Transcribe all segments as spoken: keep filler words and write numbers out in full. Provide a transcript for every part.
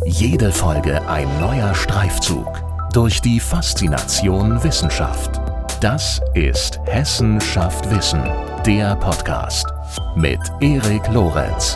Jede Folge ein neuer Streifzug durch die Faszination Wissenschaft. Das ist Hessen schafft Wissen, der Podcast mit Erik Lorenz.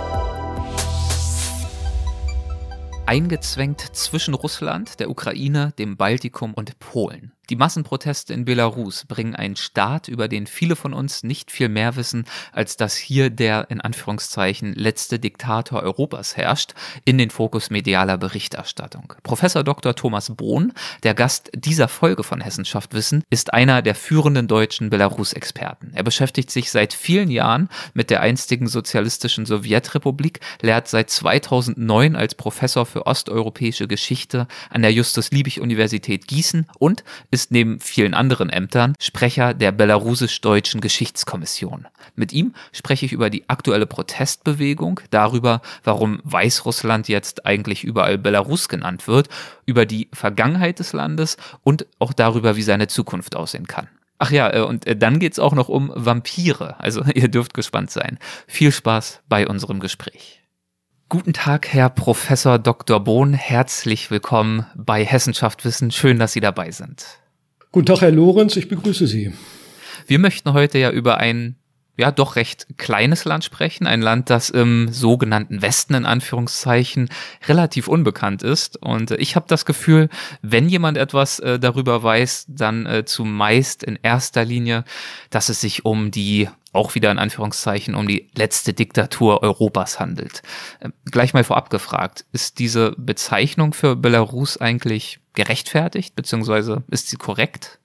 Eingezwängt zwischen Russland, der Ukraine, dem Baltikum und Polen. Die Massenproteste in Belarus bringen einen Staat, über den viele von uns nicht viel mehr wissen, als dass hier der, in Anführungszeichen, letzte Diktator Europas herrscht, in den Fokus medialer Berichterstattung. Professor Doktor Thomas Bohn, der Gast dieser Folge von Hessen schafft Wissen, ist einer der führenden deutschen Belarus-Experten. Er beschäftigt sich seit vielen Jahren mit der einstigen sozialistischen Sowjetrepublik, lehrt seit zweitausendneun als Professor für osteuropäische Geschichte an der Justus-Liebig-Universität Gießen und ist neben vielen anderen Ämtern Sprecher der belarussisch-deutschen Geschichtskommission. Mit ihm spreche ich über die aktuelle Protestbewegung, darüber, warum Weißrussland jetzt eigentlich überall Belarus genannt wird, über die Vergangenheit des Landes und auch darüber, wie seine Zukunft aussehen kann. Ach ja, und dann geht's auch noch um Vampire, also ihr dürft gespannt sein. Viel Spaß bei unserem Gespräch. Guten Tag, Herr Professor Doktor Bohn, herzlich willkommen bei Hessen schafft Wissen. Schön, dass Sie dabei sind. Guten Tag, Herr Lorenz, ich begrüße Sie. Wir möchten heute ja über ein, ja doch recht kleines Land sprechen, ein Land, das im sogenannten Westen in Anführungszeichen relativ unbekannt ist. Und ich habe das Gefühl, wenn jemand etwas äh, darüber weiß, dann äh, zumeist in erster Linie, dass es sich um die auch wieder in Anführungszeichen um die letzte Diktatur Europas handelt. Ähm, gleich mal vorab gefragt, ist diese Bezeichnung für Belarus eigentlich gerechtfertigt, beziehungsweise ist sie korrekt?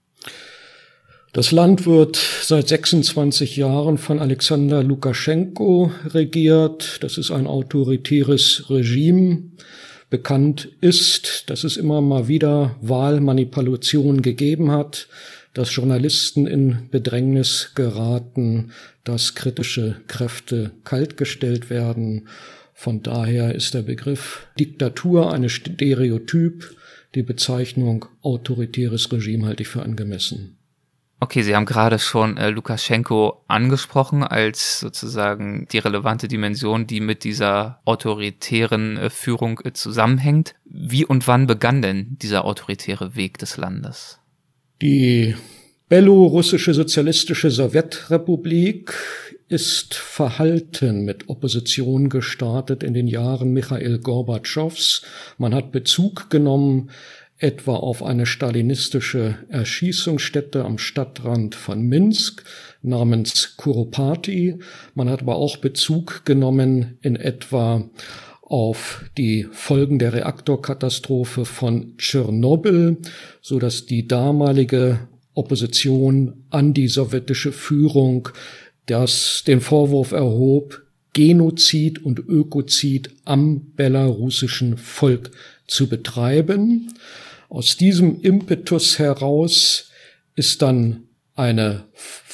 Das Land wird seit sechsundzwanzig Jahren von Alexander Lukaschenko regiert. Das ist ein autoritäres Regime. Bekannt ist, dass es immer mal wieder Wahlmanipulationen gegeben hat, dass Journalisten in Bedrängnis geraten, dass kritische Kräfte kaltgestellt werden. Von daher ist der Begriff Diktatur ein Stereotyp. Die Bezeichnung autoritäres Regime halte ich für angemessen. Okay, Sie haben gerade schon äh, Lukaschenko angesprochen als sozusagen die relevante Dimension, die mit dieser autoritären äh, Führung äh, zusammenhängt. Wie und wann begann denn dieser autoritäre Weg des Landes? Die belorussische sozialistische Sowjetrepublik ist verhalten mit Opposition gestartet in den Jahren Michail Gorbatschows. Man hat Bezug genommen etwa auf eine stalinistische Erschießungsstätte am Stadtrand von Minsk namens Kuropati. Man hat aber auch Bezug genommen in etwa auf die Folgen der Reaktorkatastrophe von Tschernobyl, so dass die damalige Opposition an die sowjetische Führung das den Vorwurf erhob, Genozid und Ökozid am belarussischen Volk zu betreiben. Aus diesem Impetus heraus ist dann eine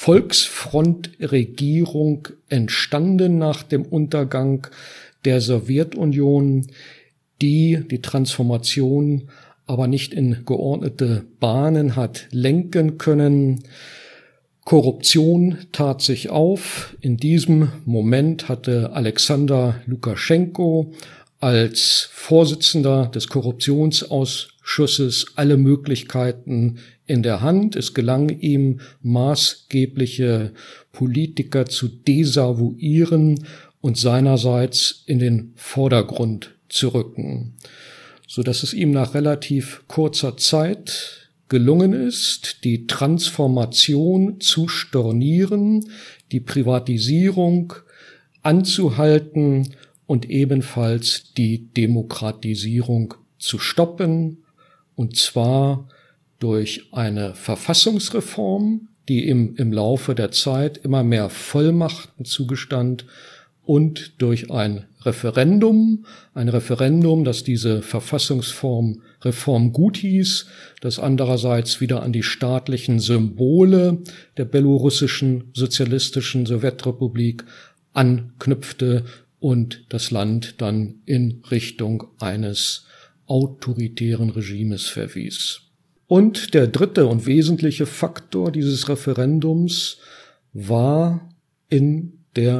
Volksfrontregierung entstanden nach dem Untergang der Sowjetunion, die die Transformation aber nicht in geordnete Bahnen hat lenken können. Korruption tat sich auf. In diesem Moment hatte Alexander Lukaschenko als Vorsitzender des Korruptionsausschusses alle Möglichkeiten in der Hand. Es gelang ihm, maßgebliche Politiker zu desavouieren und seinerseits in den Vordergrund zu rücken, so dass es ihm nach relativ kurzer Zeit gelungen ist, die Transformation zu stornieren, die Privatisierung anzuhalten und ebenfalls die Demokratisierung zu stoppen, und zwar durch eine Verfassungsreform, die ihm im Laufe der Zeit immer mehr Vollmachten zugestand, und durch ein Referendum, ein Referendum, das diese Verfassungsform Reform gut hieß, das andererseits wieder an die staatlichen Symbole der belorussischen sozialistischen Sowjetrepublik anknüpfte und das Land dann in Richtung eines autoritären Regimes verwies. Und der dritte und wesentliche Faktor dieses Referendums war in der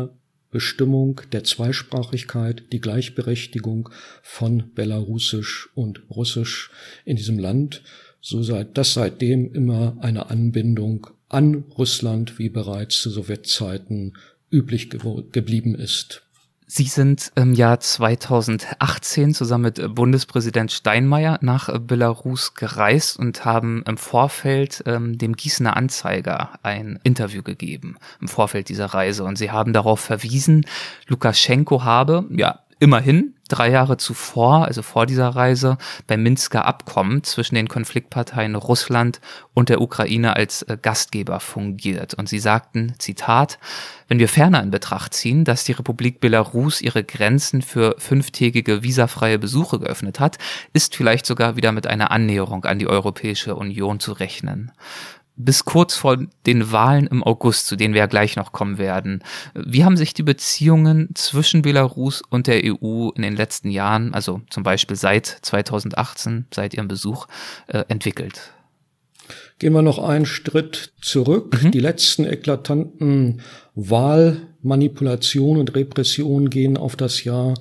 Bestimmung der Zweisprachigkeit, die Gleichberechtigung von Belarusisch und Russisch in diesem Land, so sei das seitdem immer eine Anbindung an Russland, wie bereits zu Sowjetzeiten üblich ge- geblieben ist. Sie sind im Jahr zweitausendachtzehn zusammen mit Bundespräsident Steinmeier nach Belarus gereist und haben im Vorfeld ähm, dem Gießener Anzeiger ein Interview gegeben, im Vorfeld dieser Reise. Und sie haben darauf verwiesen, Lukaschenko habe, ja, immerhin drei Jahre zuvor, also vor dieser Reise, beim Minsker Abkommen zwischen den Konfliktparteien Russland und der Ukraine als äh, Gastgeber fungiert. Und sie sagten, Zitat, wenn wir ferner in Betracht ziehen, dass die Republik Belarus ihre Grenzen für fünftägige visafreie Besuche geöffnet hat, ist vielleicht sogar wieder mit einer Annäherung an die Europäische Union zu rechnen. Bis kurz vor den Wahlen im August, zu denen wir ja gleich noch kommen werden. Wie haben sich die Beziehungen zwischen Belarus und der E U in den letzten Jahren, also zum Beispiel seit zweitausendachtzehn, seit Ihrem Besuch, äh, entwickelt? Gehen wir noch einen Schritt zurück. Mhm. Die letzten eklatanten Wahlmanipulationen und Repressionen gehen auf das Jahr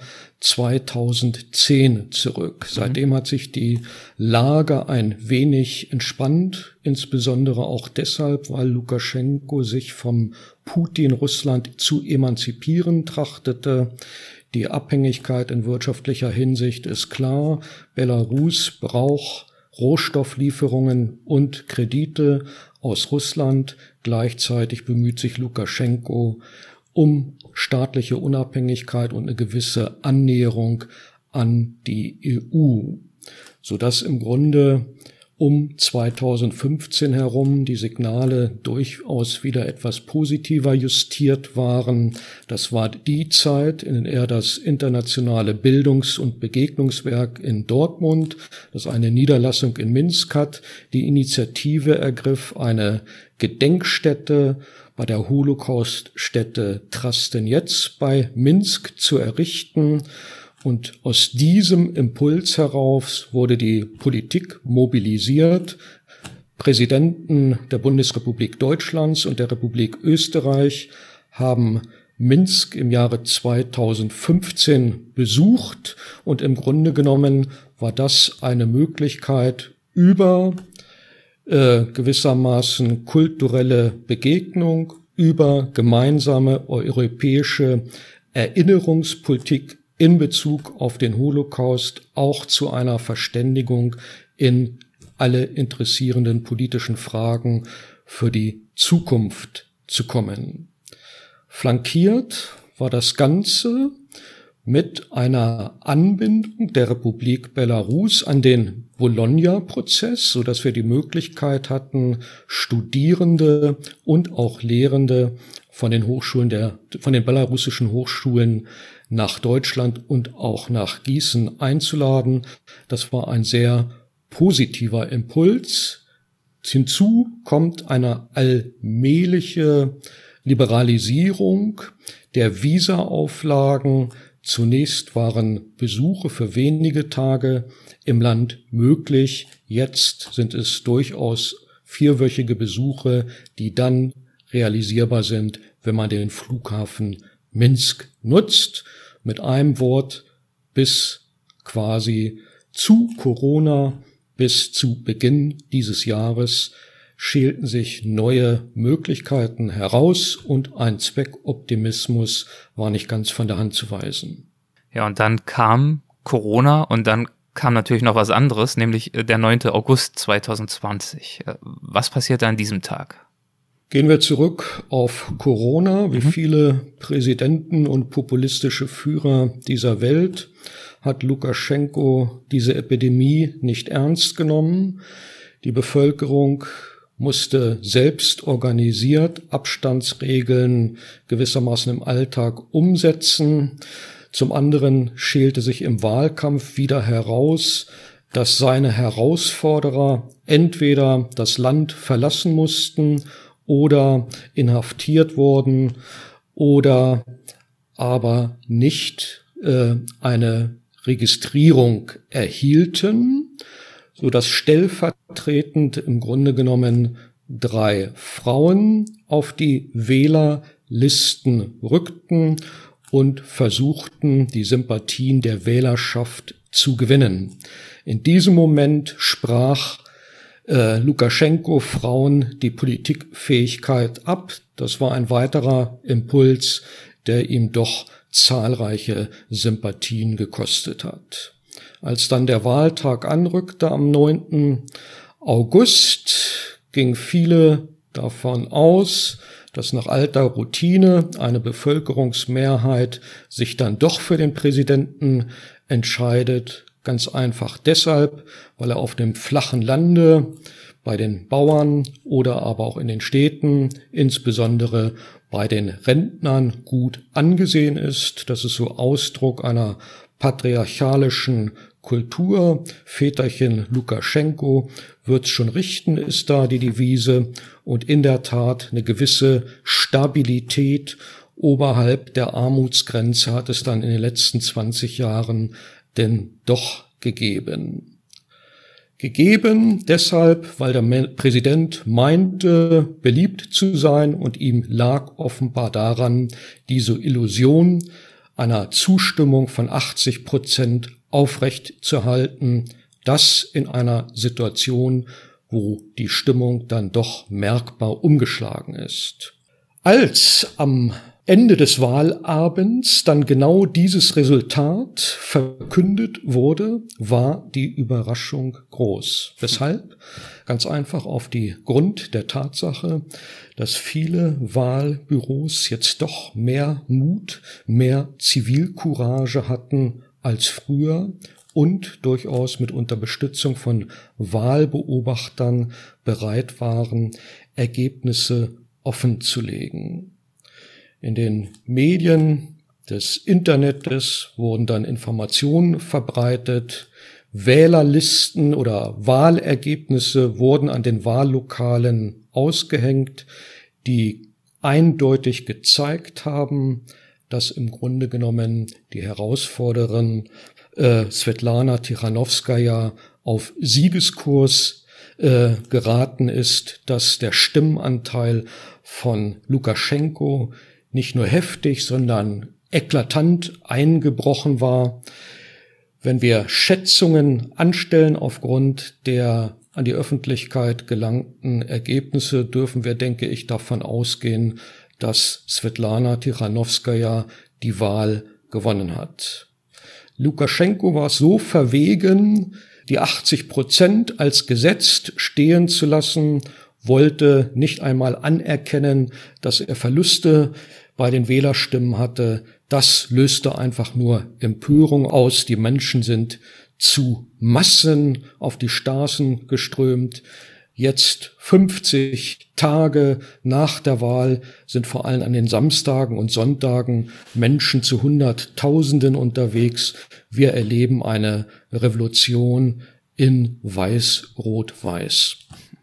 zweitausendzehn zurück. Mhm. Seitdem hat sich die Lage ein wenig entspannt, insbesondere auch deshalb, weil Lukaschenko sich vom Putin-Russland zu emanzipieren trachtete. Die Abhängigkeit in wirtschaftlicher Hinsicht ist klar. Belarus braucht Rohstofflieferungen und Kredite aus Russland. Gleichzeitig bemüht sich Lukaschenko um staatliche Unabhängigkeit und eine gewisse Annäherung an die E U, sodass im Grunde um zweitausendfünfzehn herum die Signale durchaus wieder etwas positiver justiert waren. Das war die Zeit, in der er das internationale Bildungs- und Begegnungswerk in Dortmund, das eine Niederlassung in Minsk hat, die Initiative ergriff, eine Gedenkstätte bei der Holocauststätte Trastenetz bei Minsk zu errichten. Und aus diesem Impuls heraus wurde die Politik mobilisiert. Präsidenten der Bundesrepublik Deutschlands und der Republik Österreich haben Minsk im Jahre zweitausendfünfzehn besucht. Und im Grunde genommen war das eine Möglichkeit, über äh, gewissermaßen kulturelle Begegnung, über gemeinsame europäische Erinnerungspolitik in Bezug auf den Holocaust auch zu einer Verständigung in alle interessierenden politischen Fragen für die Zukunft zu kommen. Flankiert war das Ganze mit einer Anbindung der Republik Belarus an den Bologna-Prozess, so dass wir die Möglichkeit hatten, Studierende und auch Lehrende von den Hochschulen der, von den belarussischen Hochschulen nach Deutschland und auch nach Gießen einzuladen. Das war ein sehr positiver Impuls. Hinzu kommt eine allmähliche Liberalisierung der Visaauflagen. Zunächst waren Besuche für wenige Tage im Land möglich. Jetzt sind es durchaus vierwöchige Besuche, die dann realisierbar sind, wenn man den Flughafen Minsk nutzt. Mit einem Wort, bis quasi zu Corona, bis zu Beginn dieses Jahres schälten sich neue Möglichkeiten heraus und ein Zweckoptimismus war nicht ganz von der Hand zu weisen. Ja, und dann kam Corona und dann kam natürlich noch was anderes, nämlich der neunte August zweitausendzwanzig. Was passierte an diesem Tag? Gehen wir zurück auf Corona. Wie viele Präsidenten und populistische Führer dieser Welt hat Lukaschenko diese Epidemie nicht ernst genommen. Die Bevölkerung musste selbst organisiert Abstandsregeln gewissermaßen im Alltag umsetzen. Zum anderen schälte sich im Wahlkampf wieder heraus, dass seine Herausforderer entweder das Land verlassen mussten oder inhaftiert wurden oder aber nicht äh, eine Registrierung erhielten, so dass stellvertretend im Grunde genommen drei Frauen auf die Wähler Listen rückten und versuchten, die Sympathien der Wählerschaft zu gewinnen. In diesem Moment sprach äh, Lukaschenko Frauen die Politikfähigkeit ab. Das war ein weiterer Impuls, der ihm doch zahlreiche Sympathien gekostet hat. Als dann der Wahltag anrückte am neunten August, gingen viele davon aus, dass nach alter Routine eine Bevölkerungsmehrheit sich dann doch für den Präsidenten entscheidet. Ganz einfach deshalb, weil er auf dem flachen Lande bei den Bauern oder aber auch in den Städten, insbesondere bei den Rentnern, gut angesehen ist. Das ist so Ausdruck einer patriarchalischen Kultur. Väterchen Lukaschenko wird's schon richten, ist da die Devise. Und in der Tat eine gewisse Stabilität oberhalb der Armutsgrenze hat es dann in den letzten zwanzig Jahren denn doch gegeben. Gegeben deshalb, weil der Präsident meinte, beliebt zu sein, und ihm lag offenbar daran, diese Illusion einer Zustimmung von achtzig Prozent aufrecht zu halten, das in einer Situation, wo die Stimmung dann doch merkbar umgeschlagen ist. Als am Ende des Wahlabends dann genau dieses Resultat verkündet wurde, war die Überraschung groß. Weshalb? Ganz einfach auf die Grund der Tatsache, dass viele Wahlbüros jetzt doch mehr Mut, mehr Zivilcourage hatten als früher und durchaus mit Unterstützung von Wahlbeobachtern bereit waren, Ergebnisse offenzulegen. In den Medien des Internets wurden dann Informationen verbreitet, Wählerlisten oder Wahlergebnisse wurden an den Wahllokalen ausgehängt, die eindeutig gezeigt haben, dass im Grunde genommen die Herausforderin äh, Svetlana Tichanowskaja auf Siegeskurs äh, geraten ist, dass der Stimmenanteil von Lukaschenko nicht nur heftig, sondern eklatant eingebrochen war. Wenn wir Schätzungen anstellen aufgrund der an die Öffentlichkeit gelangten Ergebnisse, dürfen wir, denke ich, davon ausgehen, dass Svetlana Tichanowskaja die Wahl gewonnen hat. Lukaschenko war so verwegen, die achtzig Prozent als gesetzt stehen zu lassen, wollte nicht einmal anerkennen, dass er Verluste bei den Wählerstimmen hatte. Das löste einfach nur Empörung aus. Die Menschen sind zu Massen auf die Straßen geströmt. Jetzt fünfzig Tage nach der Wahl sind vor allem an den Samstagen und Sonntagen Menschen zu Hunderttausenden unterwegs. Wir erleben eine Revolution in Weiß-Rot-Weiß.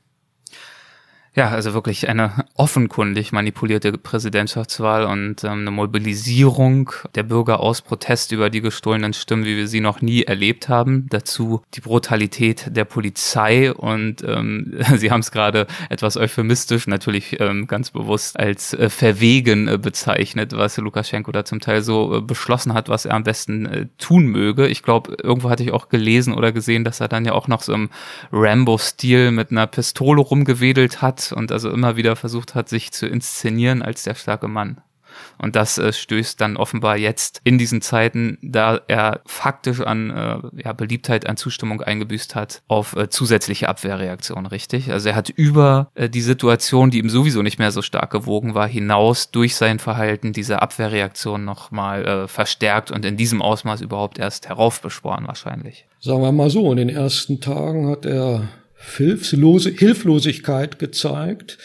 Ja, also wirklich eine offenkundig manipulierte Präsidentschaftswahl und ähm, eine Mobilisierung der Bürger aus Protest über die gestohlenen Stimmen, wie wir sie noch nie erlebt haben. Dazu die Brutalität der Polizei und ähm, Sie haben es gerade etwas euphemistisch, natürlich ähm, ganz bewusst als äh, verwegen äh, bezeichnet, was Lukaschenko da zum Teil so äh, beschlossen hat, was er am besten äh, tun möge. Ich glaube, irgendwo hatte ich auch gelesen oder gesehen, dass er dann ja auch noch so im Rambo-Stil mit einer Pistole rumgewedelt hat und also immer wieder versucht hat, sich zu inszenieren als der starke Mann. Und das äh, stößt dann offenbar jetzt in diesen Zeiten, da er faktisch an äh, ja, Beliebtheit, an Zustimmung eingebüßt hat, auf äh, zusätzliche Abwehrreaktionen, richtig? Also er hat über äh, die Situation, die ihm sowieso nicht mehr so stark gewogen war, hinaus durch sein Verhalten diese Abwehrreaktion nochmal äh, verstärkt und in diesem Ausmaß überhaupt erst heraufbeschworen wahrscheinlich. Sagen wir mal so, in den ersten Tagen hat er Hilflose, Hilflosigkeit gezeigt,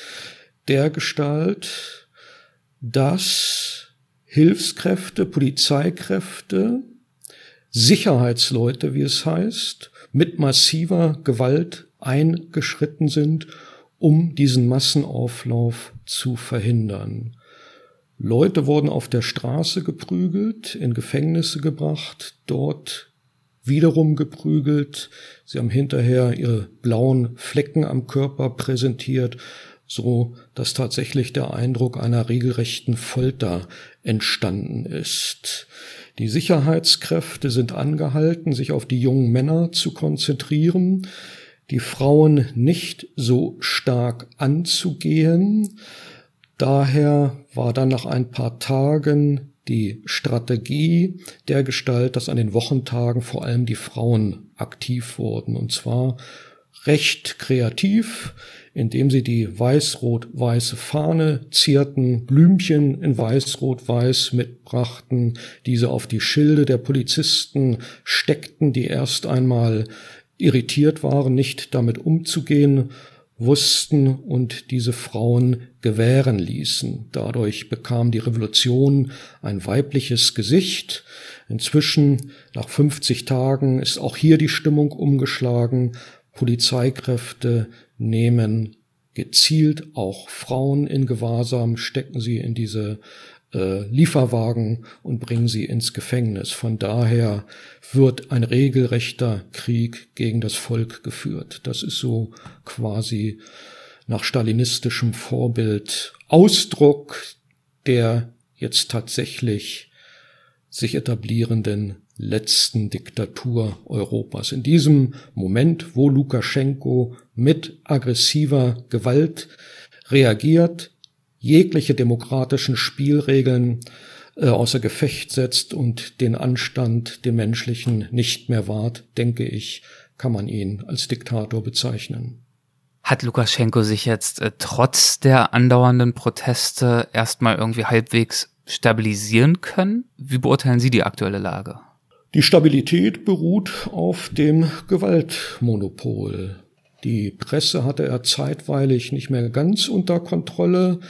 dergestalt, dass Hilfskräfte, Polizeikräfte, Sicherheitsleute, wie es heißt, mit massiver Gewalt eingeschritten sind, um diesen Massenauflauf zu verhindern. Leute wurden auf der Straße geprügelt, in Gefängnisse gebracht, dort wiederum geprügelt. Sie haben hinterher ihre blauen Flecken am Körper präsentiert, so dass tatsächlich der Eindruck einer regelrechten Folter entstanden ist. Die Sicherheitskräfte sind angehalten, sich auf die jungen Männer zu konzentrieren, die Frauen nicht so stark anzugehen. Daher war dann nach ein paar Tagen die Strategie dergestalt, dass an den Wochentagen vor allem die Frauen aktiv wurden, und zwar recht kreativ, indem sie die weiß-rot-weiße Fahne zierten, Blümchen in weiß-rot-weiß mitbrachten, diese auf die Schilde der Polizisten steckten, die erst einmal irritiert waren, nicht damit umzugehen wussten und diese Frauen gewähren ließen. Dadurch bekam die Revolution ein weibliches Gesicht. Inzwischen, nach fünfzig Tagen, ist auch hier die Stimmung umgeschlagen. Polizeikräfte nehmen gezielt auch Frauen in Gewahrsam, stecken sie in diese äh, Lieferwagen und bringen sie ins Gefängnis. Von daher wird ein regelrechter Krieg gegen das Volk geführt. Das ist so quasi nach stalinistischem Vorbild Ausdruck der jetzt tatsächlich sich etablierenden letzten Diktatur Europas. In diesem Moment, wo Lukaschenko mit aggressiver Gewalt reagiert, jegliche demokratischen Spielregeln äh, außer Gefecht setzt und den Anstand, den menschlichen, nicht mehr wahrt, denke ich, kann man ihn als Diktator bezeichnen. Hat Lukaschenko sich jetzt äh, trotz der andauernden Proteste erstmal irgendwie halbwegs stabilisieren können? Wie beurteilen Sie die aktuelle Lage? Die Stabilität beruht auf dem Gewaltmonopol. Die Presse hatte er zeitweilig nicht mehr ganz unter Kontrolle.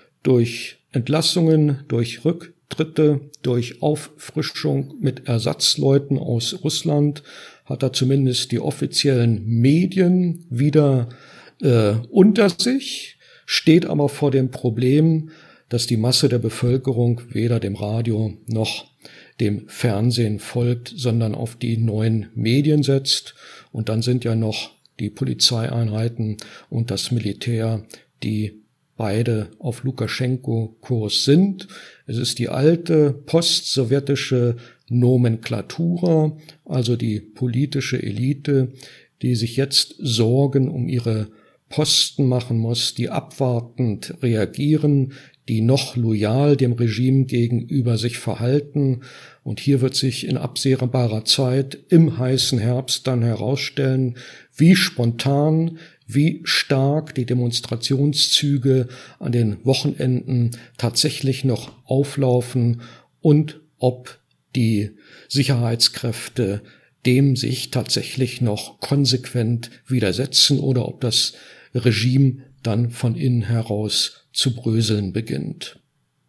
Durch Entlassungen, durch Rücktritte, durch Auffrischung mit Ersatzleuten aus Russland hat er zumindest die offiziellen Medien wieder äh, unter sich, steht aber vor dem Problem, dass die Masse der Bevölkerung weder dem Radio noch dem Fernsehen folgt, sondern auf die neuen Medien setzt. Und dann sind ja noch die Polizeieinheiten und das Militär, die beide auf Lukaschenko-Kurs sind. Es ist die alte postsowjetische Nomenklatura, also die politische Elite, die sich jetzt Sorgen um ihre Posten machen muss, die abwartend reagieren, die noch loyal dem Regime gegenüber sich verhalten. Und hier wird sich in absehbarer Zeit im heißen Herbst dann herausstellen, wie spontan, wie stark die Demonstrationszüge an den Wochenenden tatsächlich noch auflaufen und ob die Sicherheitskräfte dem sich tatsächlich noch konsequent widersetzen oder ob das Regime dann von innen heraus zu bröseln beginnt.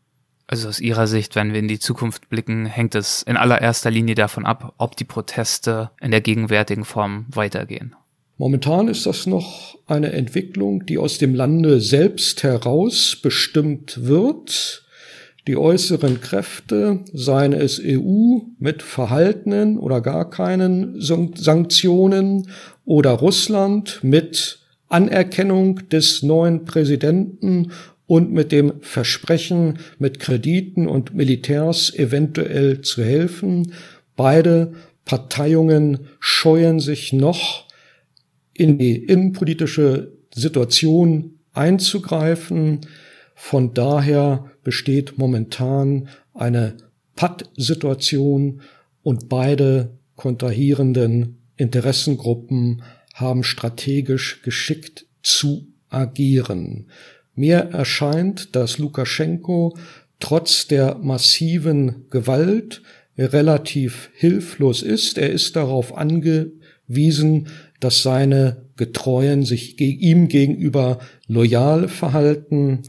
Also aus Ihrer Sicht, wenn wir in die Zukunft blicken, hängt es in allererster Linie davon ab, ob die Proteste in der gegenwärtigen Form weitergehen. Momentan ist das noch eine Entwicklung, die aus dem Lande selbst heraus bestimmt wird. Die äußeren Kräfte, seien es E U mit verhaltenen oder gar keinen Sanktionen oder Russland mit Anerkennung des neuen Präsidenten und mit dem Versprechen, mit Krediten und Militärs eventuell zu helfen. Beide Parteiungen scheuen sich noch, in die innenpolitische Situation einzugreifen. Von daher besteht momentan eine Pattsituation und beide kontrahierenden Interessengruppen haben strategisch geschickt zu agieren. Mir erscheint, dass Lukaschenko trotz der massiven Gewalt relativ hilflos ist. Er ist darauf angewiesen, dass seine Getreuen sich ihm gegenüber loyal verhalten.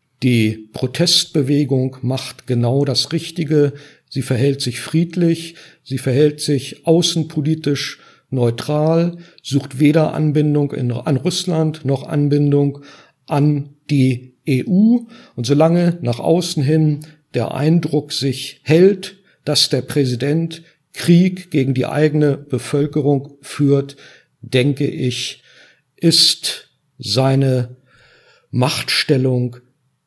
Die Protestbewegung macht genau das Richtige. Sie verhält sich friedlich, sie verhält sich außenpolitisch neutral, sucht weder Anbindung in, an Russland noch Anbindung an die E U. Und solange nach außen hin der Eindruck sich hält, dass der Präsident Krieg gegen die eigene Bevölkerung führt, denke ich, ist seine Machtstellung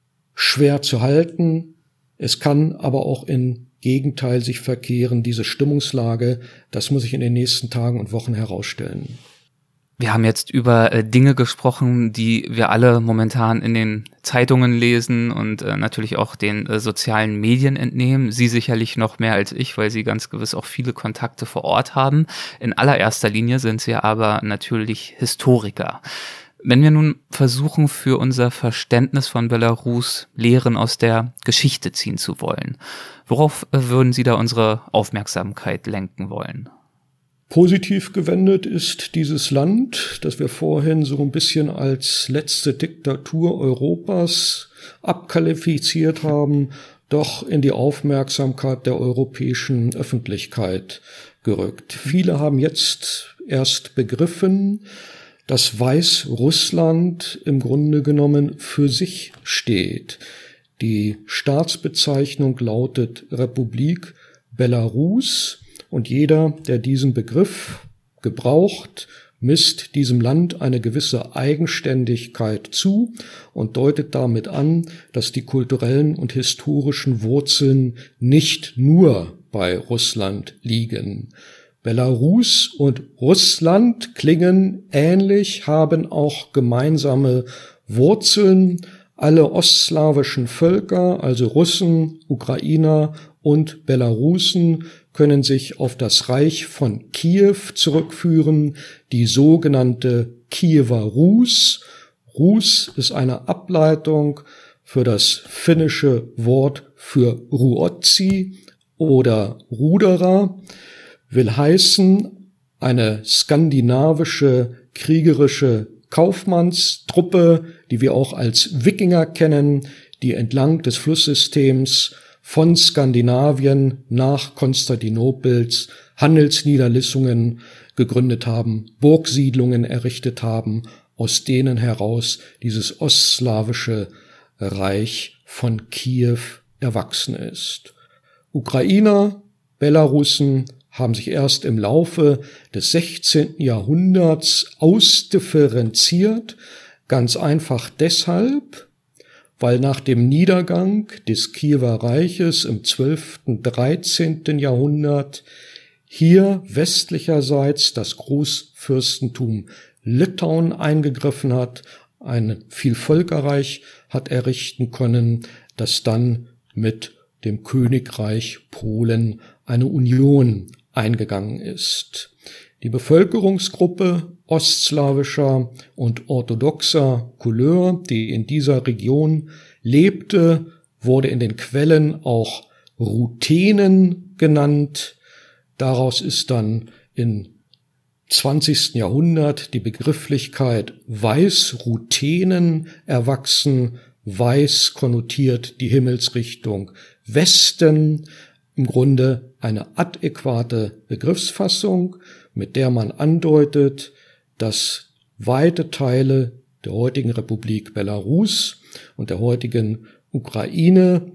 schwer zu halten. Es kann aber auch in Gegenteil sich verkehren, diese Stimmungslage. Das muss sich in den nächsten Tagen und Wochen herausstellen. Wir haben jetzt über äh, Dinge gesprochen, die wir alle momentan in den Zeitungen lesen und äh, natürlich auch den äh, sozialen Medien entnehmen. Sie sicherlich noch mehr als ich, weil Sie ganz gewiss auch viele Kontakte vor Ort haben. In allererster Linie sind Sie aber natürlich Historiker. Wenn wir nun versuchen, für unser Verständnis von Belarus Lehren aus der Geschichte ziehen zu wollen, worauf äh, würden Sie da unsere Aufmerksamkeit lenken wollen? Positiv gewendet ist dieses Land, das wir vorhin so ein bisschen als letzte Diktatur Europas abqualifiziert haben, doch in die Aufmerksamkeit der europäischen Öffentlichkeit gerückt. Viele haben jetzt erst begriffen, dass Weißrussland im Grunde genommen für sich steht. Die Staatsbezeichnung lautet Republik Belarus. Und jeder, der diesen Begriff gebraucht, misst diesem Land eine gewisse Eigenständigkeit zu und deutet damit an, dass die kulturellen und historischen Wurzeln nicht nur bei Russland liegen. Belarus und Russland klingen ähnlich, haben auch gemeinsame Wurzeln. Alle ostslawischen Völker, also Russen, Ukrainer und Belarusen, können sich auf das Reich von Kiew zurückführen, die sogenannte Kiewer Rus. Rus ist eine Ableitung für das finnische Wort für Ruotsi oder Ruderer, will heißen eine skandinavische kriegerische Kaufmannstruppe, die wir auch als Wikinger kennen, die entlang des Flusssystems von Skandinavien nach Konstantinopels Handelsniederlassungen gegründet haben, Burgsiedlungen errichtet haben, aus denen heraus dieses ostslawische Reich von Kiew erwachsen ist. Ukrainer, Belarusen haben sich erst im Laufe des sechzehnten Jahrhunderts ausdifferenziert, ganz einfach deshalb, weil nach dem Niedergang des Kiewer Reiches im zwölften, dreizehnten Jahrhundert hier westlicherseits das Großfürstentum Litauen eingegriffen hat, ein Vielvölkerreich hat errichten können, das dann mit dem Königreich Polen eine Union eingegangen ist. Die Bevölkerungsgruppe ostslawischer und orthodoxer Couleur, die in dieser Region lebte, wurde in den Quellen auch Ruthenen genannt. Daraus ist dann im zwanzigsten Jahrhundert die Begrifflichkeit Weißruthenen erwachsen. Weiß konnotiert die Himmelsrichtung Westen, im Grunde eine adäquate Begriffsfassung, mit der man andeutet, dass weite Teile der heutigen Republik Belarus und der heutigen Ukraine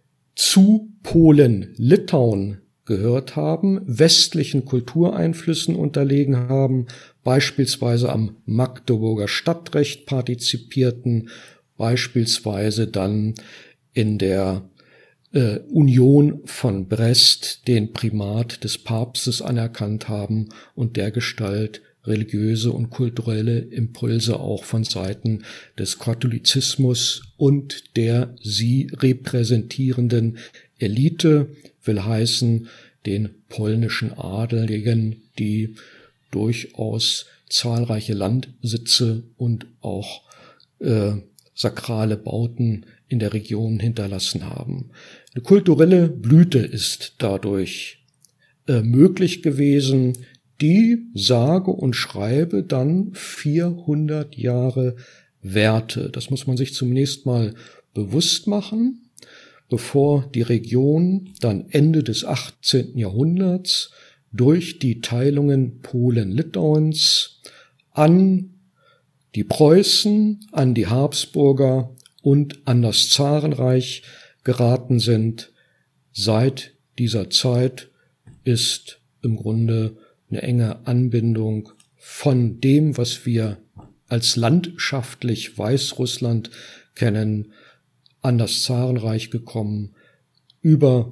zu Polen-Litauen gehört haben, westlichen Kultureinflüssen unterlegen haben, beispielsweise am Magdeburger Stadtrecht partizipierten, beispielsweise dann in der äh, Union von Brest den Primat des Papstes anerkannt haben und dergestalt religiöse und kulturelle Impulse auch von Seiten des Katholizismus und der sie repräsentierenden Elite, will heißen den polnischen Adeligen, die durchaus zahlreiche Landsitze und auch äh, sakrale Bauten in der Region hinterlassen haben. Eine kulturelle Blüte ist dadurch äh, möglich gewesen, die sage und schreibe dann vierhundert Jahre währte. Das muss man sich zunächst mal bewusst machen, bevor die Region dann Ende des achtzehnten Jahrhunderts durch die Teilungen Polen-Litauens an die Preußen, an die Habsburger und an das Zarenreich geraten sind. Seit dieser Zeit ist im Grunde eine enge Anbindung von dem, was wir als landschaftlich Weißrussland kennen, an das Zarenreich gekommen, über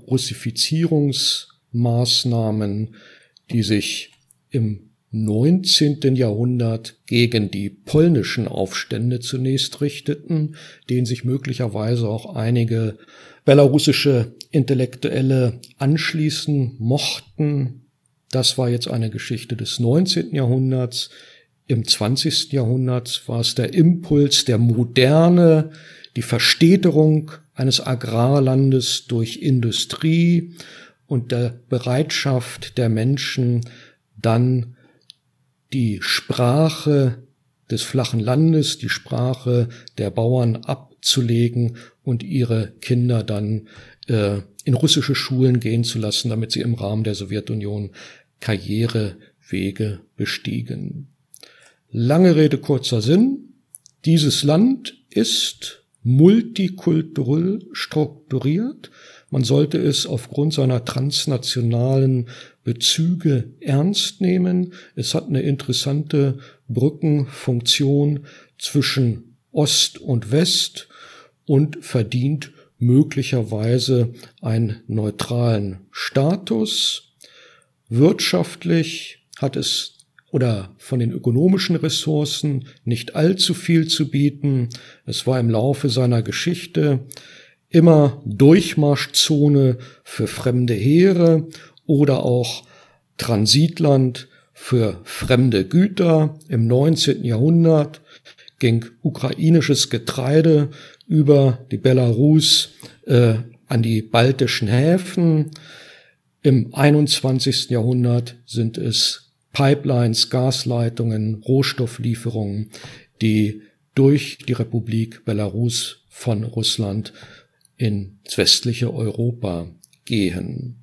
Russifizierungsmaßnahmen, die sich im neunzehnten Jahrhundert gegen die polnischen Aufstände zunächst richteten, denen sich möglicherweise auch einige belarussische Intellektuelle anschließen mochten. Das war jetzt eine Geschichte des neunzehnten Jahrhunderts. Im zwanzigsten Jahrhundert war es der Impuls der Moderne, die Verstädterung eines Agrarlandes durch Industrie und der Bereitschaft der Menschen, dann die Sprache des flachen Landes, die Sprache der Bauern abzulegen und ihre Kinder dann äh, in russische Schulen gehen zu lassen, damit sie im Rahmen der Sowjetunion Karrierewege bestiegen. Lange Rede, kurzer Sinn. Dieses Land ist multikulturell strukturiert. Man sollte es aufgrund seiner transnationalen Bezüge ernst nehmen. Es hat eine interessante Brückenfunktion zwischen Ost und West und verdient möglicherweise einen neutralen Status. Wirtschaftlich hat es oder von den ökonomischen Ressourcen nicht allzu viel zu bieten. Es war im Laufe seiner Geschichte immer Durchmarschzone für fremde Heere oder auch Transitland für fremde Güter. Im neunzehnten Jahrhundert ging ukrainisches Getreide über die Belarus äh, an die baltischen Häfen. Im einundzwanzigsten Jahrhundert sind es Pipelines, Gasleitungen, Rohstofflieferungen, die durch die Republik Belarus von Russland ins westliche Europa gehen.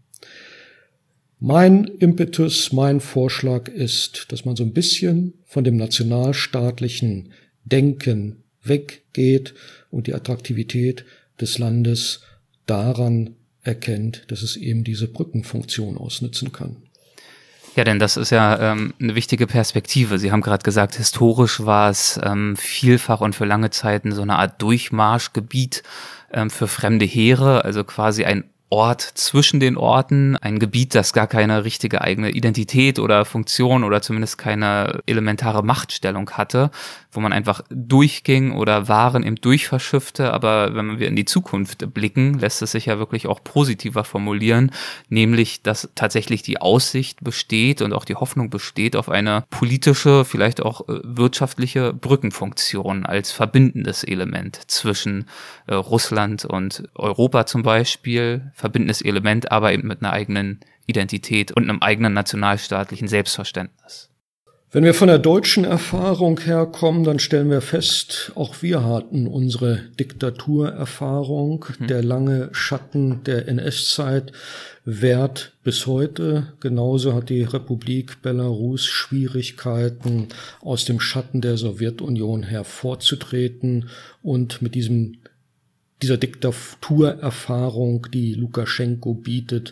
Mein Impetus, mein Vorschlag ist, dass man so ein bisschen von dem nationalstaatlichen Denken weggeht und die Attraktivität des Landes daran erkennt, dass es eben diese Brückenfunktion ausnutzen kann. Ja, denn das ist ja ähm, eine wichtige Perspektive. Sie haben gerade gesagt, historisch war es ähm, vielfach und für lange Zeiten so eine Art Durchmarschgebiet ähm, für fremde Heere, also quasi ein Ort zwischen den Orten, ein Gebiet, das gar keine richtige eigene Identität oder Funktion oder zumindest keine elementare Machtstellung hatte, wo man einfach durchging oder Waren eben durchverschiffte. Aber wenn wir in die Zukunft blicken, lässt es sich ja wirklich auch positiver formulieren, nämlich, dass tatsächlich die Aussicht besteht und auch die Hoffnung besteht auf eine politische, vielleicht auch wirtschaftliche Brückenfunktion als verbindendes Element zwischen äh, Russland und Europa zum Beispiel, verbindendes Element, aber eben mit einer eigenen Identität und einem eigenen nationalstaatlichen Selbstverständnis. Wenn wir von der deutschen Erfahrung herkommen, dann stellen wir fest, auch wir hatten unsere Diktaturerfahrung. Mhm. Der lange Schatten der N S-Zeit währt bis heute. Genauso hat die Republik Belarus Schwierigkeiten, aus dem Schatten der Sowjetunion hervorzutreten und mit diesem dieser Diktaturerfahrung, die Lukaschenko bietet,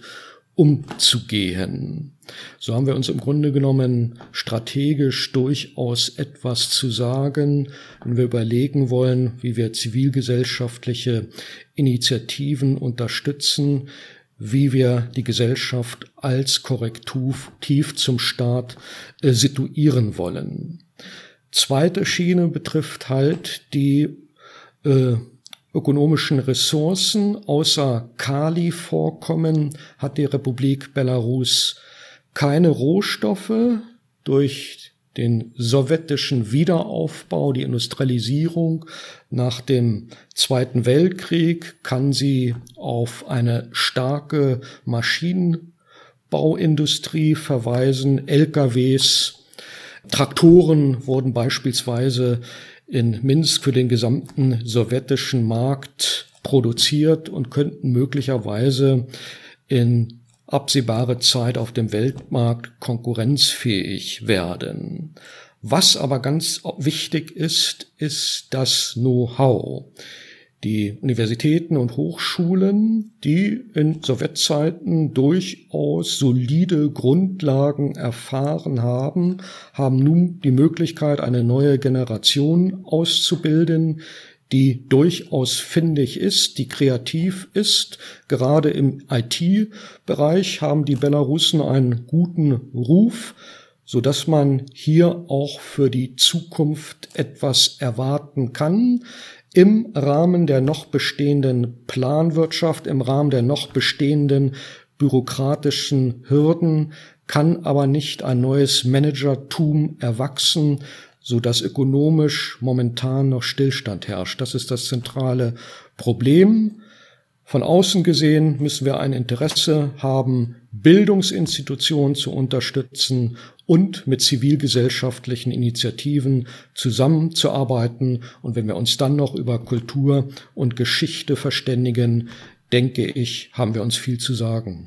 umzugehen. So haben wir uns im Grunde genommen strategisch durchaus etwas zu sagen, wenn wir überlegen wollen, wie wir zivilgesellschaftliche Initiativen unterstützen, wie wir die Gesellschaft als Korrektiv zum Staat äh, situieren wollen. Zweite Schiene betrifft halt die äh, ökonomischen Ressourcen. Außer Kali-Vorkommen hat die Republik Belarus keine Rohstoffe. Durch den sowjetischen Wiederaufbau, die Industrialisierung nach dem Zweiten Weltkrieg, kann sie auf eine starke Maschinenbauindustrie verweisen. L K Ws, Traktoren wurden beispielsweise in Minsk für den gesamten sowjetischen Markt produziert und könnten möglicherweise in absehbare Zeit auf dem Weltmarkt konkurrenzfähig werden. Was aber ganz wichtig ist, ist das Know-how. Die Universitäten und Hochschulen, die in Sowjetzeiten durchaus solide Grundlagen erfahren haben, haben nun die Möglichkeit, eine neue Generation auszubilden, die durchaus findig ist, die kreativ ist. Gerade im I T-Bereich haben die Belarussen einen guten Ruf, so dass man hier auch für die Zukunft etwas erwarten kann. Im Rahmen der noch bestehenden Planwirtschaft, im Rahmen der noch bestehenden bürokratischen Hürden kann aber nicht ein neues Managertum erwachsen, so dass ökonomisch momentan noch Stillstand herrscht. Das ist das zentrale Problem. Von außen gesehen müssen wir ein Interesse haben, Bildungsinstitutionen zu unterstützen und mit zivilgesellschaftlichen Initiativen zusammenzuarbeiten. Und wenn wir uns dann noch über Kultur und Geschichte verständigen, denke ich, haben wir uns viel zu sagen.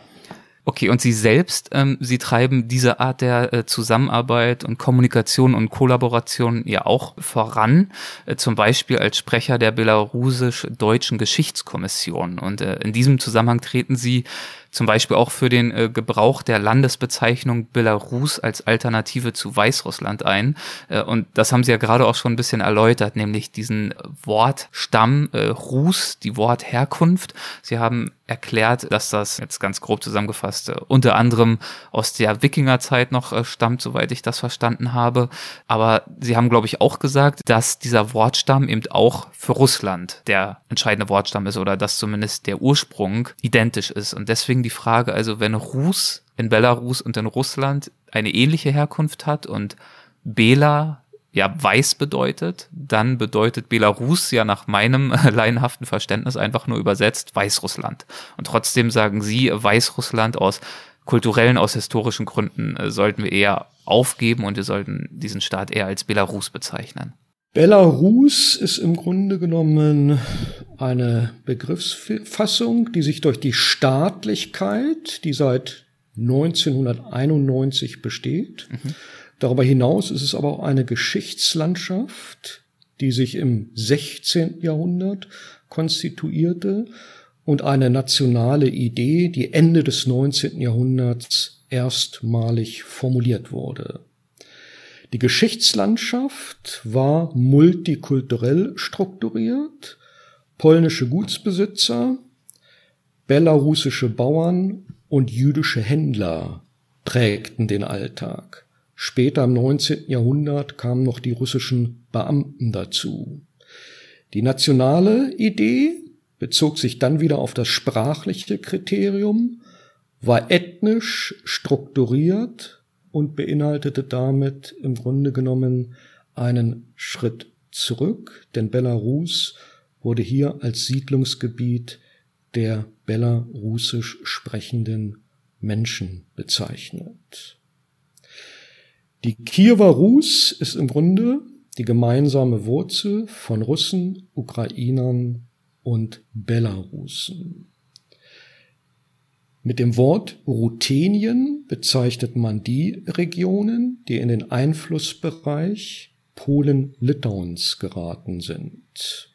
Okay, und Sie selbst, ähm, Sie treiben diese Art der äh, Zusammenarbeit und Kommunikation und Kollaboration ja auch voran, äh, zum Beispiel als Sprecher der belarussisch-deutschen Geschichtskommission. Und äh, in diesem Zusammenhang treten Sie zum Beispiel auch für den äh, Gebrauch der Landesbezeichnung Belarus als Alternative zu Weißrussland ein. Äh, und das haben Sie ja gerade auch schon ein bisschen erläutert, nämlich diesen Wortstamm äh, Rus, die Wortherkunft. Sie haben erklärt, dass das, jetzt ganz grob zusammengefasst, äh, unter anderem aus der Wikingerzeit noch äh, stammt, soweit ich das verstanden habe. Aber Sie haben, glaube ich, auch gesagt, dass dieser Wortstamm eben auch für Russland der entscheidende Wortstamm ist oder dass zumindest der Ursprung identisch ist. Und deswegen die Frage, also wenn Rus in Belarus und in Russland eine ähnliche Herkunft hat und Bela ja weiß bedeutet, dann bedeutet Belarus ja nach meinem laienhaften Verständnis einfach nur übersetzt Weißrussland. Und trotzdem sagen Sie, Weißrussland aus kulturellen, aus historischen Gründen äh, sollten wir eher aufgeben und wir sollten diesen Staat eher als Belarus bezeichnen. Belarus ist im Grunde genommen eine Begriffsfassung, die sich durch die Staatlichkeit, die seit neunzehnhunderteinundneunzig besteht. Mhm. Darüber hinaus ist es aber auch eine Geschichtslandschaft, die sich im sechzehnten Jahrhundert konstituierte und eine nationale Idee, die Ende des neunzehnten Jahrhunderts erstmalig formuliert wurde. Die Geschichtslandschaft war multikulturell strukturiert. Polnische Gutsbesitzer, belarussische Bauern und jüdische Händler prägten den Alltag. Später im neunzehnten Jahrhundert kamen noch die russischen Beamten dazu. Die nationale Idee bezog sich dann wieder auf das sprachliche Kriterium, war ethnisch strukturiert und beinhaltete damit im Grunde genommen einen Schritt zurück, denn Belarus wurde hier als Siedlungsgebiet der belarussisch sprechenden Menschen bezeichnet. Die Kiewer Rus ist im Grunde die gemeinsame Wurzel von Russen, Ukrainern und Belarusen. Mit dem Wort Ruthenien bezeichnet man die Regionen, die in den Einflussbereich Polen-Litauens geraten sind.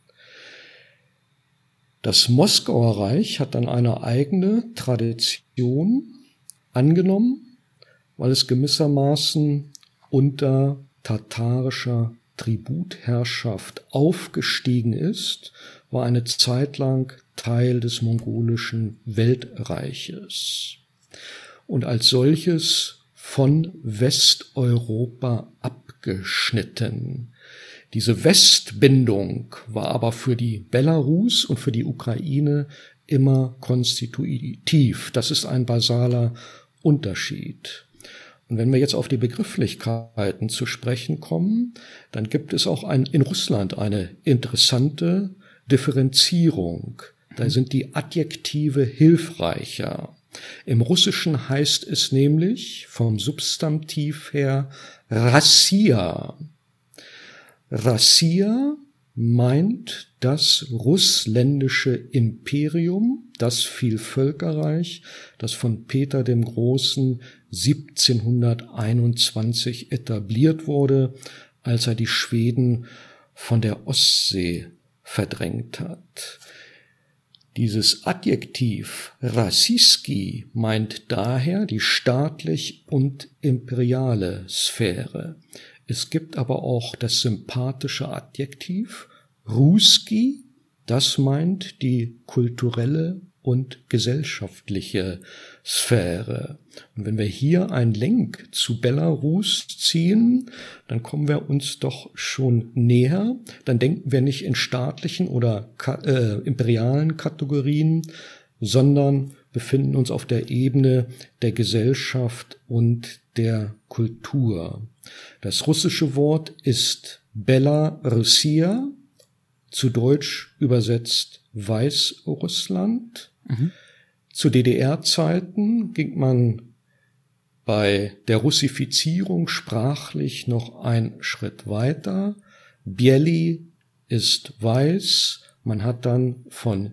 Das Moskauer Reich hat dann eine eigene Tradition angenommen, weil es gewissermaßen unter tatarischer Tributherrschaft aufgestiegen ist, war eine Zeit lang Teil des mongolischen Weltreiches und als solches von Westeuropa abgeschnitten. Diese Westbindung war aber für die Belarus und für die Ukraine immer konstitutiv. Das ist ein basaler Unterschied. Und wenn wir jetzt auf die Begrifflichkeiten zu sprechen kommen, dann gibt es auch ein, in Russland eine interessante Differenzierung. Da sind die Adjektive hilfreicher. Im Russischen heißt es nämlich vom Substantiv her Rassia. Rassia meint das russländische Imperium, das Vielvölkerreich, das von Peter dem Großen siebzehnhunderteinundzwanzig etabliert wurde, als er die Schweden von der Ostsee verdrängt hat. Dieses Adjektiv Rossijski meint daher die staatlich und imperiale Sphäre. Es gibt aber auch das sympathische Adjektiv Russki, das meint die kulturelle und gesellschaftliche Sphäre. Und wenn wir hier einen Link zu Belarus ziehen, dann kommen wir uns doch schon näher. Dann denken wir nicht in staatlichen oder äh, imperialen Kategorien, sondern befinden uns auf der Ebene der Gesellschaft und der Kultur. Das russische Wort ist Belarussia, zu Deutsch übersetzt Weißrussland. Mhm. Zu D D R-Zeiten ging man bei der Russifizierung sprachlich noch einen Schritt weiter. Bieli ist weiß. Man hat dann von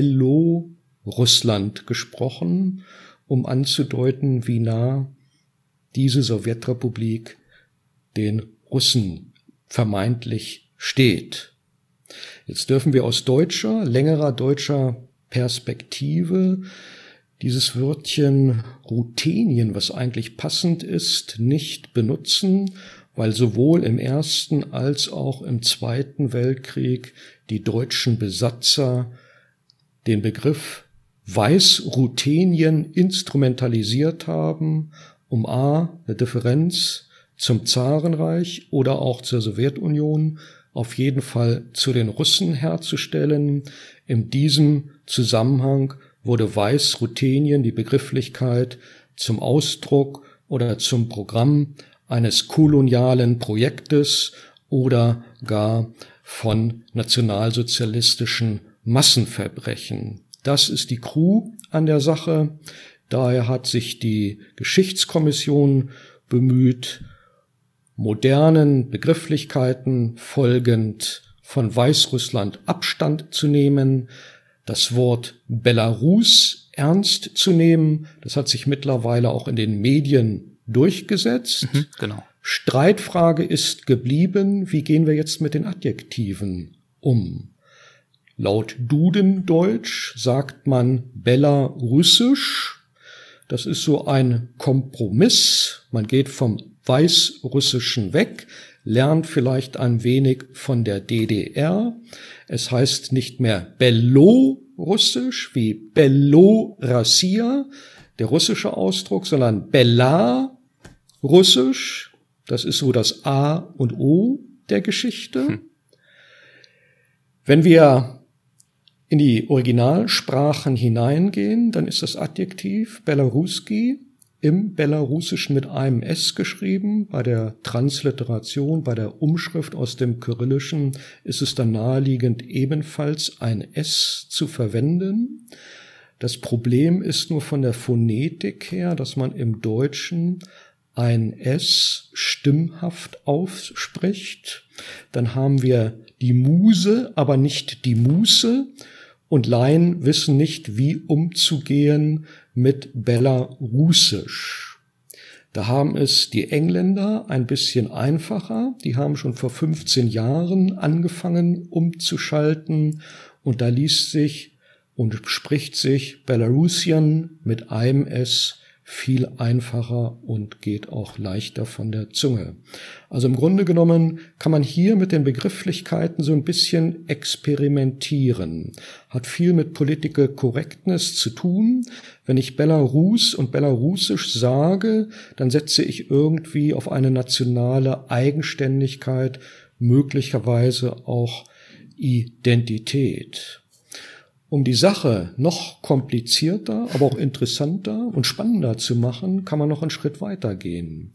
Belorussland gesprochen, um anzudeuten, wie nah diese Sowjetrepublik den Russen vermeintlich steht. Jetzt dürfen wir aus deutscher, längerer deutscher Perspektive dieses Wörtchen Ruthenien, was eigentlich passend ist, nicht benutzen, weil sowohl im Ersten als auch im Zweiten Weltkrieg die deutschen Besatzer den Begriff Weißruthenien instrumentalisiert haben, um a. eine Differenz zum Zarenreich oder auch zur Sowjetunion, auf jeden Fall zu den Russen herzustellen. In diesem Zusammenhang wurde Weißruthenien, die Begrifflichkeit, zum Ausdruck oder zum Programm eines kolonialen Projektes oder gar von nationalsozialistischen Massenverbrechen. Das ist die Crew an der Sache. Daher hat sich die Geschichtskommission bemüht, modernen Begrifflichkeiten folgend von Weißrussland Abstand zu nehmen, das Wort Belarus ernst zu nehmen. Das hat sich mittlerweile auch in den Medien durchgesetzt. Mhm, genau. Streitfrage ist geblieben, wie gehen wir jetzt mit den Adjektiven um? Laut Dudendeutsch sagt man belarussisch. Das ist so ein Kompromiss. Man geht vom Weißrussischen weg, lernt vielleicht ein wenig von der D D R. Es heißt nicht mehr Belorussisch wie Belorussia, der russische Ausdruck, sondern Belarussisch. Das ist so das A und O der Geschichte. Hm. Wenn wir in die Originalsprachen hineingehen, dann ist das Adjektiv Belaruski im Belarussischen mit einem S geschrieben. Bei der Transliteration, bei der Umschrift aus dem Kyrillischen ist es dann naheliegend, ebenfalls ein S zu verwenden. Das Problem ist nur von der Phonetik her, dass man im Deutschen ein S stimmhaft ausspricht. Dann haben wir die Muse, aber nicht die Muße. Und Laien wissen nicht, wie umzugehen mit Belarussisch. Da haben es die Engländer ein bisschen einfacher. Die haben schon vor fünfzehn Jahren angefangen umzuschalten. Und da liest sich und spricht sich Belarusian mit einem S viel einfacher und geht auch leichter von der Zunge. Also im Grunde genommen kann man hier mit den Begrifflichkeiten so ein bisschen experimentieren. Hat viel mit Political Correctness zu tun. Wenn ich Belarus und Belarussisch sage, dann setze ich irgendwie auf eine nationale Eigenständigkeit, möglicherweise auch Identität. Um die Sache noch komplizierter, aber auch interessanter und spannender zu machen, kann man noch einen Schritt weiter gehen.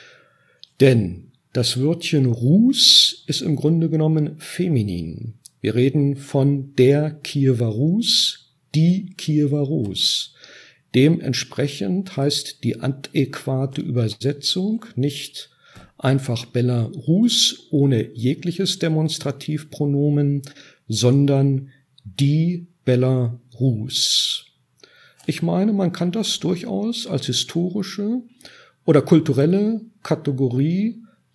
Denn das Wörtchen Rus ist im Grunde genommen feminin. Wir reden von der Kiewer Rus, die Kiewer Rus. Dementsprechend heißt die adäquate Übersetzung nicht einfach Belarus ohne jegliches Demonstrativpronomen, sondern die Belarus. Ich meine, man kann das durchaus als historische oder kulturelle Kategorie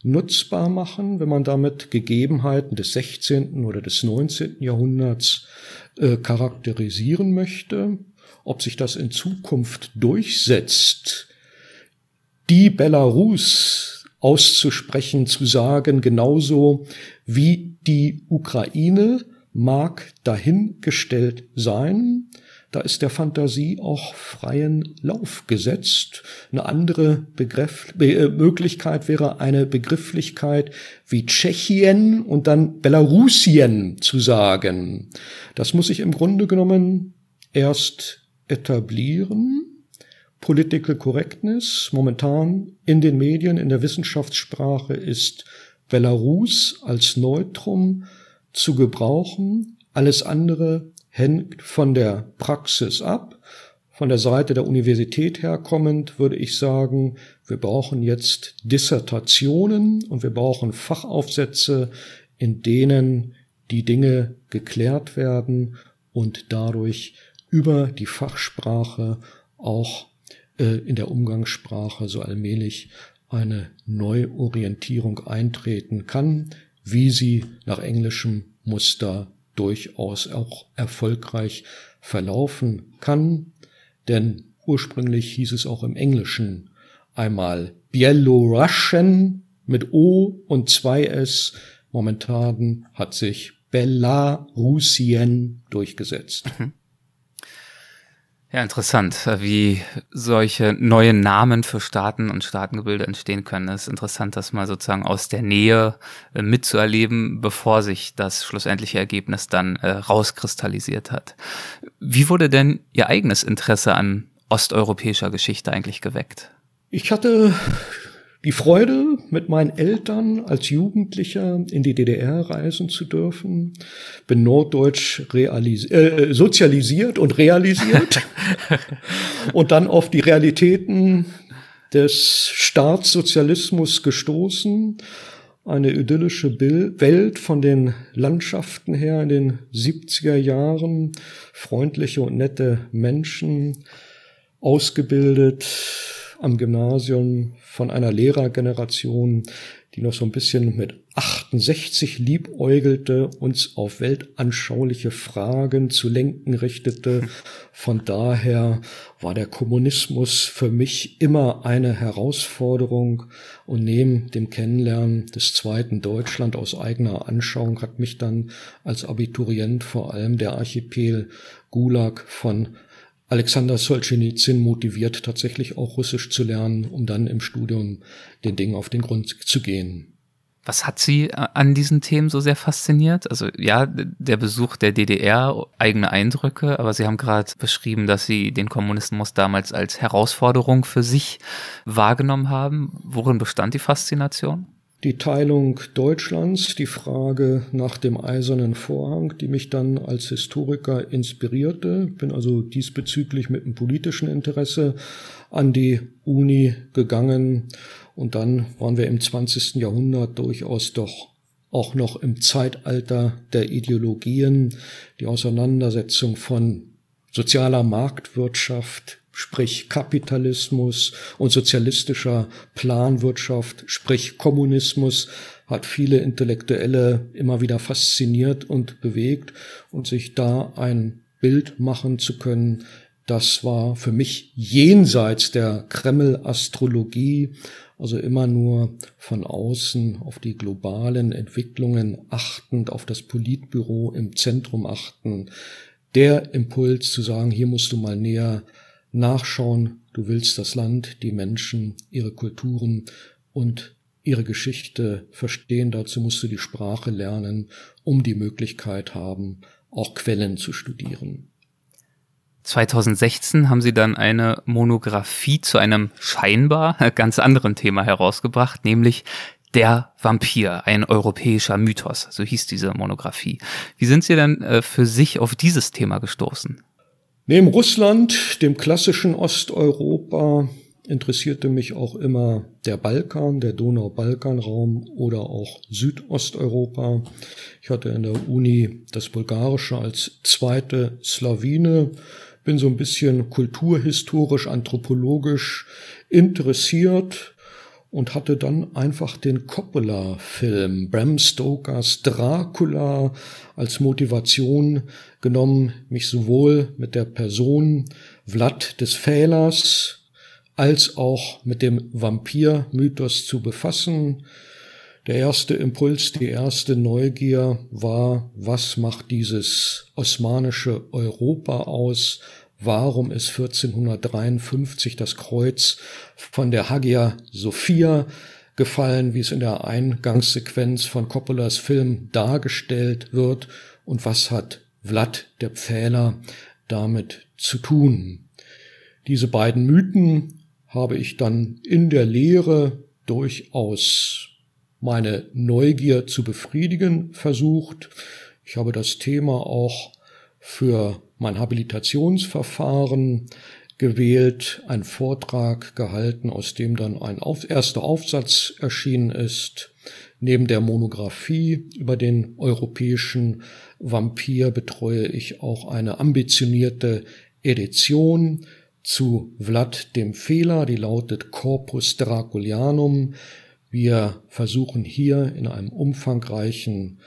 nutzbar machen, wenn man damit Gegebenheiten des sechzehnten oder des neunzehnten Jahrhunderts äh, charakterisieren möchte. Ob sich das in Zukunft durchsetzt, die Belarus auszusprechen, zu sagen, genauso wie die Ukraine, mag dahingestellt sein. Da ist der Fantasie auch freien Lauf gesetzt. Eine andere Begriff, Be- Möglichkeit wäre eine Begrifflichkeit wie Tschechien und dann Belarusien zu sagen. Das muss sich im Grunde genommen erst etablieren. Political Correctness momentan in den Medien, in der Wissenschaftssprache ist Belarus als Neutrum zu gebrauchen. Alles andere hängt von der Praxis ab. Von der Seite der Universität herkommend würde ich sagen, wir brauchen jetzt Dissertationen und wir brauchen Fachaufsätze, in denen die Dinge geklärt werden und dadurch über die Fachsprache auch äh, in der Umgangssprache so allmählich eine Neuorientierung eintreten kann, wie sie nach englischem Muster durchaus auch erfolgreich verlaufen kann. Denn ursprünglich hieß es auch im Englischen einmal Bielorussian mit O und zwei S. Momentan hat sich Belarusien durchgesetzt. Mhm. Ja, interessant, wie solche neuen Namen für Staaten und Staatengebilde entstehen können. Es ist interessant, das mal sozusagen aus der Nähe äh, mitzuerleben, bevor sich das schlussendliche Ergebnis dann äh, rauskristallisiert hat. Wie wurde denn Ihr eigenes Interesse an osteuropäischer Geschichte eigentlich geweckt? Ich hatte die Freude, mit meinen Eltern als Jugendlicher in die D D R reisen zu dürfen. Bin norddeutsch realis- äh, sozialisiert und realisiert und dann auf die Realitäten des Staatssozialismus gestoßen. Eine idyllische Bild- Welt von den Landschaften her in den siebziger Jahren. Freundliche und nette Menschen, ausgebildet am Gymnasium von einer Lehrergeneration, die noch so ein bisschen mit achtundsechzig liebäugelte, uns auf weltanschauliche Fragen zu lenken richtete. Von daher war der Kommunismus für mich immer eine Herausforderung und neben dem Kennenlernen des zweiten Deutschland aus eigener Anschauung hat mich dann als Abiturient vor allem der Archipel Gulag von Alexander Solschenizyn motiviert, tatsächlich auch Russisch zu lernen, um dann im Studium den Dingen auf den Grund zu gehen. Was hat Sie an diesen Themen so sehr fasziniert? Also ja, der Besuch der D D R, eigene Eindrücke, aber Sie haben gerade beschrieben, dass Sie den Kommunismus damals als Herausforderung für sich wahrgenommen haben. Worin bestand die Faszination? Die Teilung Deutschlands, die Frage nach dem Eisernen Vorhang, die mich dann als Historiker inspirierte. Bin also diesbezüglich mit einem politischen Interesse an die Uni gegangen. Und dann waren wir im zwanzigsten Jahrhundert durchaus doch auch noch im Zeitalter der Ideologien. Die Auseinandersetzung von sozialer Marktwirtschaft, sprich Kapitalismus, und sozialistischer Planwirtschaft, sprich Kommunismus, hat viele Intellektuelle immer wieder fasziniert und bewegt, und sich da ein Bild machen zu können, das war für mich jenseits der Kreml-Astrologie, also immer nur von außen auf die globalen Entwicklungen achtend, auf das Politbüro im Zentrum achten, der Impuls zu sagen, hier musst du mal näher nachschauen, du willst das Land, die Menschen, ihre Kulturen und ihre Geschichte verstehen. Dazu musst du die Sprache lernen, um die Möglichkeit haben, auch Quellen zu studieren. zweitausendsechzehn haben Sie dann eine Monographie zu einem scheinbar ganz anderen Thema herausgebracht, nämlich Der Vampir, ein europäischer Mythos, so hieß diese Monographie. Wie sind Sie denn äh, für sich auf dieses Thema gestoßen? Neben Russland, dem klassischen Osteuropa, interessierte mich auch immer der Balkan, der Donau-Balkan-Raum oder auch Südosteuropa. Ich hatte in der Uni das Bulgarische als zweite Slawine, bin so ein bisschen kulturhistorisch, anthropologisch interessiert und hatte dann einfach den Coppola-Film Bram Stokers Dracula als Motivation genommen, mich sowohl mit der Person Vlad des Fählers als auch mit dem Vampir-Mythos zu befassen. Der erste Impuls, die erste Neugier war, was macht dieses osmanische Europa aus? Warum ist vierzehnhundertdreiundfünfzig das Kreuz von der Hagia Sophia gefallen, wie es in der Eingangssequenz von Coppolas Film dargestellt wird? Und was hat Vlad der Pfähler damit zu tun? Diese beiden Mythen habe ich dann in der Lehre durchaus meine Neugier zu befriedigen versucht. Ich habe das Thema auch für mein Habilitationsverfahren gewählt, einen Vortrag gehalten, aus dem dann ein erster Aufsatz erschienen ist. Neben der Monographie über den europäischen Vampir betreue ich auch eine ambitionierte Edition zu Vlad dem Fehler, die lautet Corpus Draculianum. Wir versuchen hier in einem umfangreichen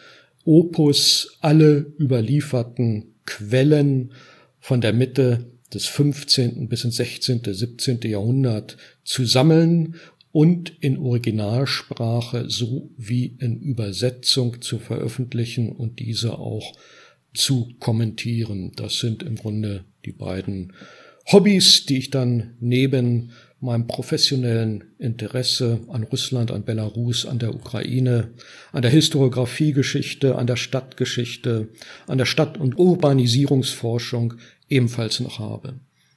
Opus alle überlieferten Quellen von der Mitte des fünfzehnten bis ins sechzehnten, siebzehnten Jahrhundert zu sammeln und in Originalsprache sowie in Übersetzung zu veröffentlichen und diese auch zu kommentieren. Das sind im Grunde die beiden Hobbys, die ich dann neben meinem professionellen Interesse an Russland, an Belarus, an der Ukraine, an der Historiografiegeschichte, an der Stadtgeschichte, an der Stadt- und Urbanisierungsforschung ebenfalls noch habe.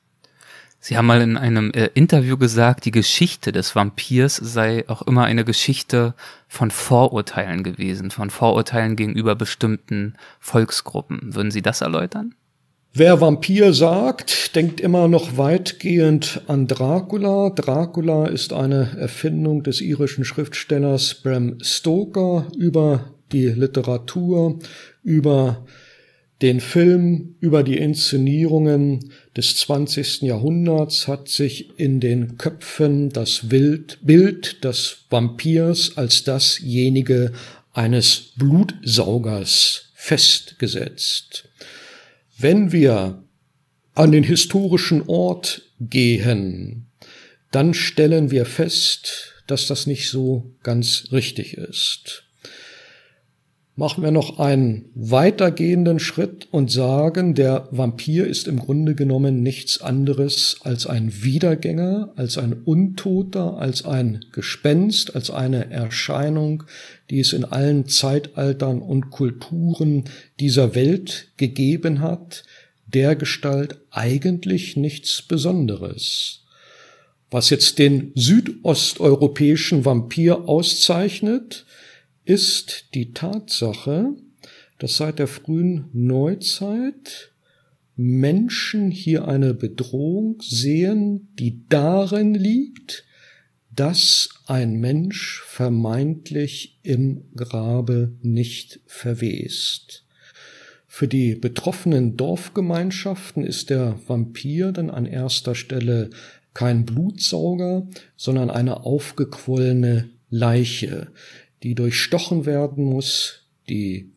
Sie haben mal in einem äh, Interview gesagt, die Geschichte des Vampirs sei auch immer eine Geschichte von Vorurteilen gewesen, von Vorurteilen gegenüber bestimmten Volksgruppen. Würden Sie das erläutern? Wer Vampir sagt, denkt immer noch weitgehend an Dracula. Dracula ist eine Erfindung des irischen Schriftstellers Bram Stoker. Über die Literatur, über den Film, über die Inszenierungen des zwanzigsten Jahrhunderts hat sich in den Köpfen das Bild des Vampirs als dasjenige eines Blutsaugers festgesetzt. Wenn wir an den historischen Ort gehen, dann stellen wir fest, dass das nicht so ganz richtig ist. Machen wir noch einen weitergehenden Schritt und sagen, der Vampir ist im Grunde genommen nichts anderes als ein Wiedergänger, als ein Untoter, als ein Gespenst, als eine Erscheinung, die es in allen Zeitaltern und Kulturen dieser Welt gegeben hat, dergestalt eigentlich nichts Besonderes. Was jetzt den südosteuropäischen Vampir auszeichnet, ist die Tatsache, dass seit der frühen Neuzeit Menschen hier eine Bedrohung sehen, die darin liegt, dass ein Mensch vermeintlich im Grabe nicht verwest. Für die betroffenen Dorfgemeinschaften ist der Vampir dann an erster Stelle kein Blutsauger, sondern eine aufgequollene Leiche, die durchstochen werden muss, die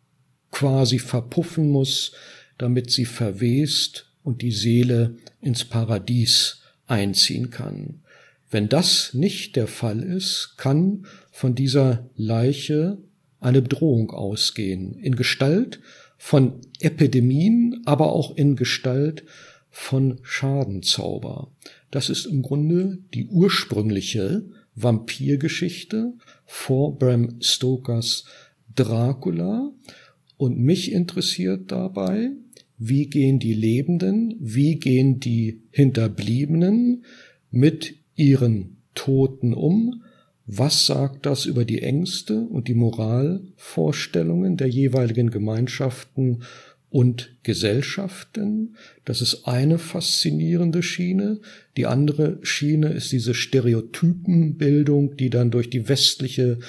quasi verpuffen muss, damit sie verwest und die Seele ins Paradies einziehen kann. Wenn das nicht der Fall ist, kann von dieser Leiche eine Bedrohung ausgehen, in Gestalt von Epidemien, aber auch in Gestalt von Schadenzauber. Das ist im Grunde die ursprüngliche Vampirgeschichte vor Bram Stokers Dracula. Und mich interessiert dabei, wie gehen die Lebenden, wie gehen die Hinterbliebenen mit ihren Toten um? Was sagt das über die Ängste und die Moralvorstellungen der jeweiligen Gemeinschaften und Gesellschaften? Das ist eine faszinierende Schiene. Die andere Schiene ist diese Stereotypenbildung, die dann durch die westliche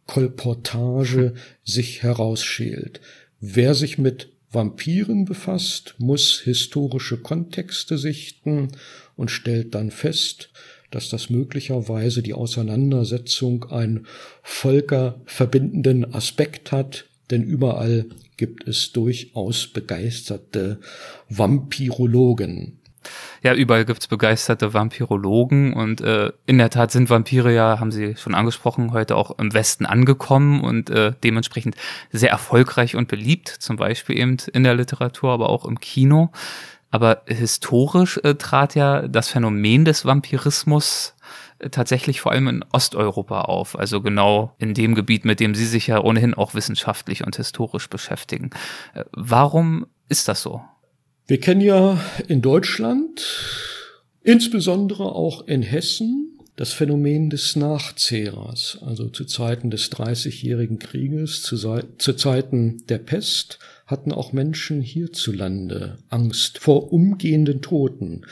Kolportage sich herausschält. Wer sich mit Vampiren befasst, muss historische Kontexte sichten und stellt dann fest, dass das möglicherweise die Auseinandersetzung einen völkerverbindenden Aspekt hat, denn überall gibt es durchaus begeisterte Vampirologen. Ja, überall gibt's begeisterte Vampirologen und äh, in der Tat sind Vampire ja, haben Sie schon angesprochen, heute auch im Westen angekommen und äh, dementsprechend sehr erfolgreich und beliebt, zum Beispiel eben in der Literatur, aber auch im Kino. Aber historisch äh, trat ja das Phänomen des Vampirismus äh, tatsächlich vor allem in Osteuropa auf, also genau in dem Gebiet, mit dem Sie sich ja ohnehin auch wissenschaftlich und historisch beschäftigen. Äh, warum ist das so? Wir kennen ja in Deutschland, insbesondere auch in Hessen, das Phänomen des Nachzehrers, also zu Zeiten des Dreißigjährigen Krieges, zu, zu Zeiten der Pest, hatten auch Menschen hierzulande Angst vor umgehenden Toten.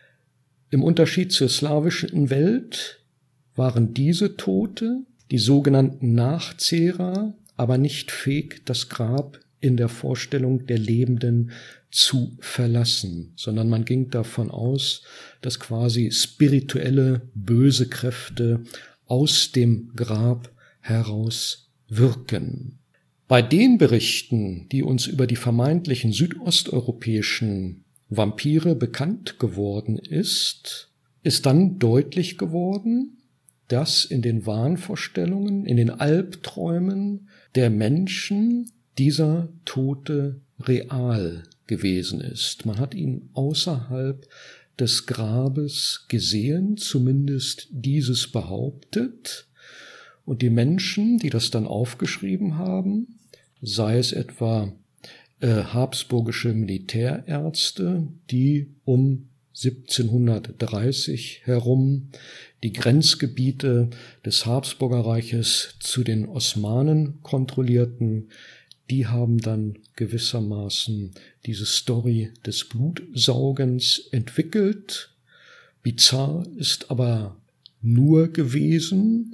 Im Unterschied zur slawischen Welt waren diese Tote, die sogenannten Nachzehrer, aber nicht fähig, das Grab in der Vorstellung der Lebenden zu verlassen, sondern man ging davon aus, dass quasi spirituelle böse Kräfte aus dem Grab heraus wirken. Bei den Berichten, die uns über die vermeintlichen südosteuropäischen Vampire bekannt geworden ist, ist dann deutlich geworden, dass in den Wahnvorstellungen, in den Albträumen der Menschen dieser Tote real gewesen ist. Man hat ihn außerhalb des Grabes gesehen, zumindest dieses behauptet. Und die Menschen, die das dann aufgeschrieben haben, sei es etwa äh, habsburgische Militärärzte, die um siebzehnhundertdreißig herum die Grenzgebiete des Habsburgerreiches zu den Osmanen kontrollierten, die haben dann gewissermaßen diese Story des Blutsaugens entwickelt. Bizarr ist aber nur gewesen,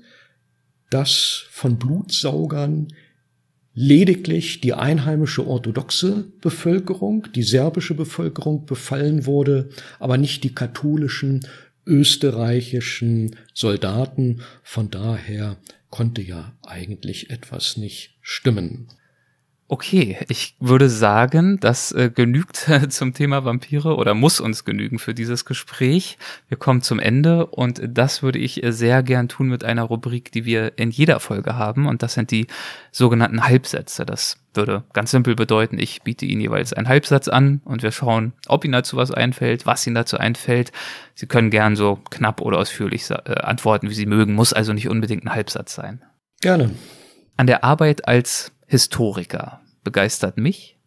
dass von Blutsaugern lediglich die einheimische orthodoxe Bevölkerung, die serbische Bevölkerung befallen wurde, aber nicht die katholischen österreichischen Soldaten. Von daher konnte ja eigentlich etwas nicht stimmen. Okay, ich würde sagen, das äh, genügt äh, zum Thema Vampire oder muss uns genügen für dieses Gespräch. Wir kommen zum Ende und das würde ich äh, sehr gern tun mit einer Rubrik, die wir in jeder Folge haben, und das sind die sogenannten Halbsätze. Das würde ganz simpel bedeuten, ich biete Ihnen jeweils einen Halbsatz an und wir schauen, ob Ihnen dazu was einfällt, was Ihnen dazu einfällt. Sie können gern so knapp oder ausführlich äh, antworten, wie Sie mögen, muss also nicht unbedingt ein Halbsatz sein. Gerne. An der Arbeit als Historiker begeistert mich?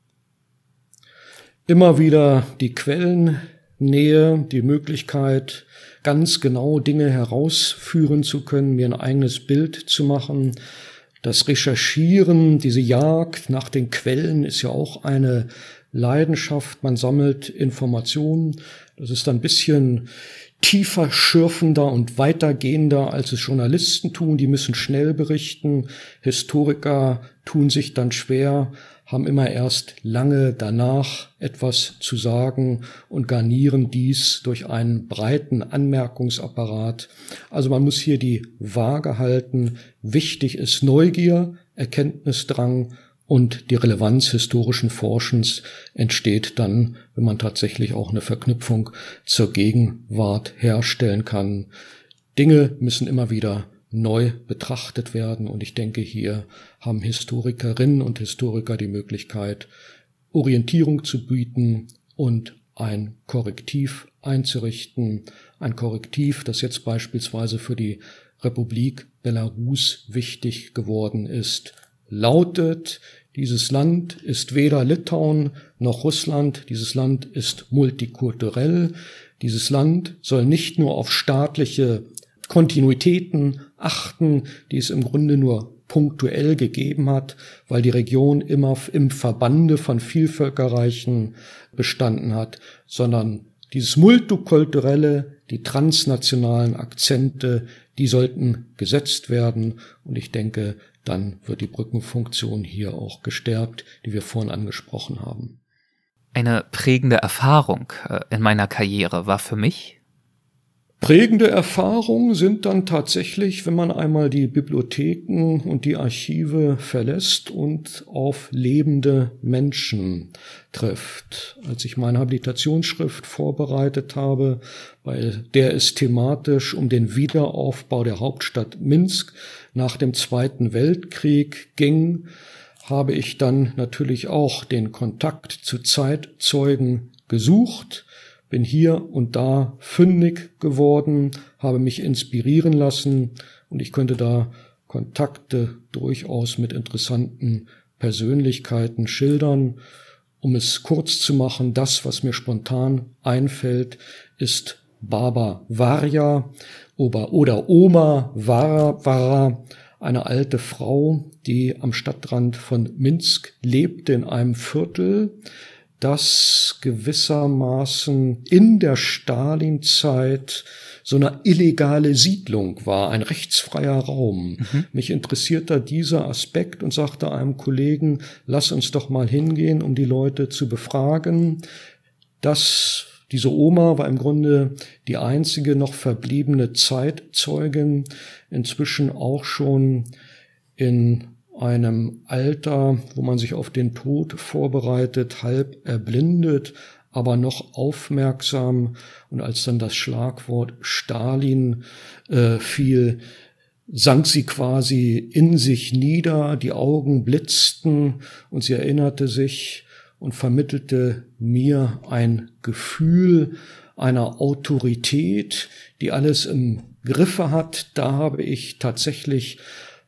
Immer wieder die Quellennähe, die Möglichkeit, ganz genau Dinge herausführen zu können, mir ein eigenes Bild zu machen. Das Recherchieren, diese Jagd nach den Quellen ist ja auch eine Leidenschaft. Man sammelt Informationen. Das ist ein bisschen tiefer schürfender und weitergehender, als es Journalisten tun. Die müssen schnell berichten. Historiker tun sich dann schwer, haben immer erst lange danach etwas zu sagen und garnieren dies durch einen breiten Anmerkungsapparat. Also man muss hier die Waage halten. Wichtig ist Neugier, Erkenntnisdrang, und die Relevanz historischen Forschens entsteht dann, wenn man tatsächlich auch eine Verknüpfung zur Gegenwart herstellen kann. Dinge müssen immer wieder neu betrachtet werden, und ich denke, hier haben Historikerinnen und Historiker die Möglichkeit, Orientierung zu bieten und ein Korrektiv einzurichten. Ein Korrektiv, das jetzt beispielsweise für die Republik Belarus wichtig geworden ist, lautet: Dieses Land ist weder Litauen noch Russland. Dieses Land ist multikulturell. Dieses Land soll nicht nur auf staatliche Kontinuitäten achten, die es im Grunde nur punktuell gegeben hat, weil die Region immer im Verbande von Vielvölkerreichen bestanden hat, sondern dieses multikulturelle, die transnationalen Akzente, die sollten gesetzt werden. Und ich denke, dann wird die Brückenfunktion hier auch gestärkt, die wir vorhin angesprochen haben. Eine prägende Erfahrung in meiner Karriere war für mich Prägende Erfahrungen sind dann tatsächlich, wenn man einmal die Bibliotheken und die Archive verlässt und auf lebende Menschen trifft. Als ich meine Habilitationsschrift vorbereitet habe, bei der es thematisch um den Wiederaufbau der Hauptstadt Minsk nach dem Zweiten Weltkrieg ging, habe ich dann natürlich auch den Kontakt zu Zeitzeugen gesucht, bin hier und da fündig geworden, habe mich inspirieren lassen und ich könnte da Kontakte durchaus mit interessanten Persönlichkeiten schildern. Um es kurz zu machen, das, was mir spontan einfällt, ist Baba Varja oder Oma Vara, eine alte Frau, die am Stadtrand von Minsk lebte in einem Viertel, das gewissermaßen in der Stalinzeit so eine illegale Siedlung war, ein rechtsfreier Raum. Mhm. Mich interessiert da dieser Aspekt und sagte einem Kollegen, lass uns doch mal hingehen, um die Leute zu befragen. Das, diese Oma war im Grunde die einzige noch verbliebene Zeitzeugin, inzwischen auch schon in einem Alter, wo man sich auf den Tod vorbereitet, halb erblindet, aber noch aufmerksam. Und als dann das Schlagwort Stalin äh, fiel, sank sie quasi in sich nieder, die Augen blitzten und sie erinnerte sich und vermittelte mir ein Gefühl einer Autorität, die alles im Griffe hat. Da habe ich tatsächlich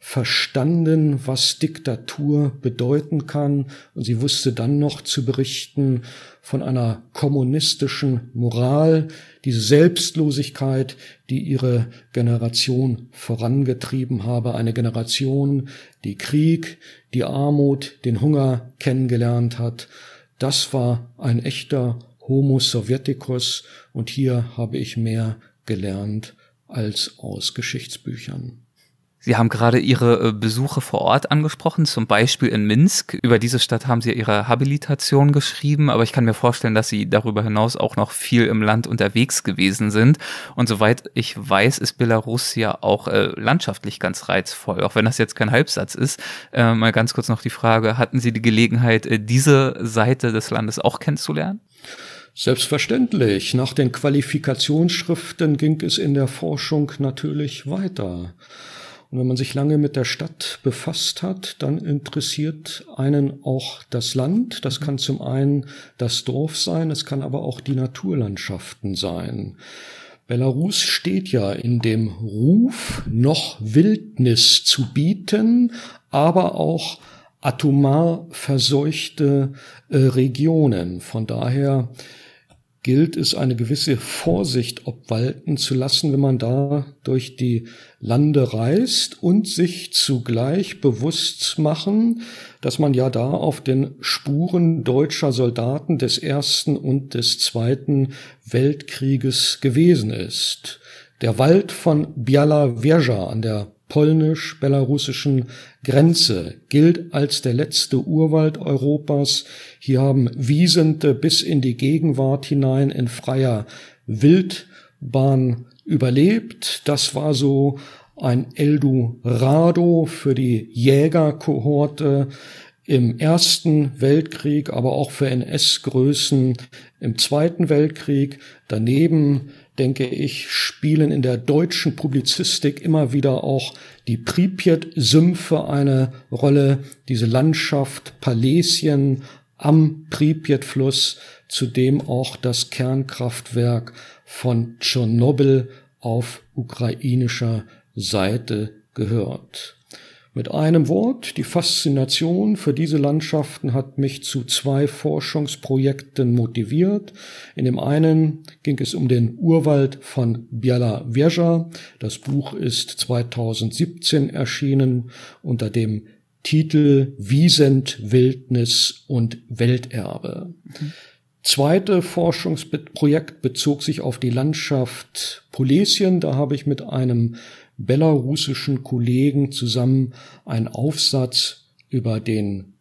verstanden, was Diktatur bedeuten kann. Und sie wusste dann noch zu berichten von einer kommunistischen Moral, diese Selbstlosigkeit, die ihre Generation vorangetrieben habe. Eine Generation, die Krieg, die Armut, den Hunger kennengelernt hat. Das war ein echter Homo Sovieticus. Und hier habe ich mehr gelernt als aus Geschichtsbüchern. Sie haben gerade Ihre Besuche vor Ort angesprochen, zum Beispiel in Minsk. Über diese Stadt haben Sie Ihre Habilitation geschrieben, aber ich kann mir vorstellen, dass Sie darüber hinaus auch noch viel im Land unterwegs gewesen sind. Und soweit ich weiß, ist Belarus ja auch äh, landschaftlich ganz reizvoll, auch wenn das jetzt kein Halbsatz ist. Äh, mal ganz kurz noch die Frage, hatten Sie die Gelegenheit, äh, diese Seite des Landes auch kennenzulernen? Selbstverständlich. Nach den Qualifikationsschriften ging es in der Forschung natürlich weiter. Und wenn man sich lange mit der Stadt befasst hat, dann interessiert einen auch das Land. Das kann zum einen das Dorf sein, es kann aber auch die Naturlandschaften sein. Belarus steht ja in dem Ruf, noch Wildnis zu bieten, aber auch atomar verseuchte äh, Regionen. Von daher gilt es, eine gewisse Vorsicht obwalten zu lassen, wenn man da durch die Lande reist und sich zugleich bewusst machen, dass man ja da auf den Spuren deutscher Soldaten des Ersten und des Zweiten Weltkrieges gewesen ist. Der Wald von Biała-Wieża an der polnisch-belarussischen Grenze gilt als der letzte Urwald Europas. Hier haben Wiesente bis in die Gegenwart hinein in freier Wildbahn überlebt. Das war so ein Eldorado für die Jägerkohorte im Ersten Weltkrieg, aber auch für N S-Größen im Zweiten Weltkrieg. Daneben, denke ich, spielen in der deutschen Publizistik immer wieder auch die Pripyat-Sümpfe eine Rolle, diese Landschaft Palesien am Pripyat-Fluss, zu dem auch das Kernkraftwerk von Tschernobyl auf ukrainischer Seite gehört. Mit einem Wort, die Faszination für diese Landschaften hat mich zu zwei Forschungsprojekten motiviert. In dem einen ging es um den Urwald von Biała-Wieża. Das Buch ist zweitausendsiebzehn erschienen unter dem Titel Wiesent, Wildnis und Welterbe. Mhm. Zweite Forschungsprojekt bezog sich auf die Landschaft Polesien. Da habe ich mit einem belarussischen Kollegen zusammen einen Aufsatz über den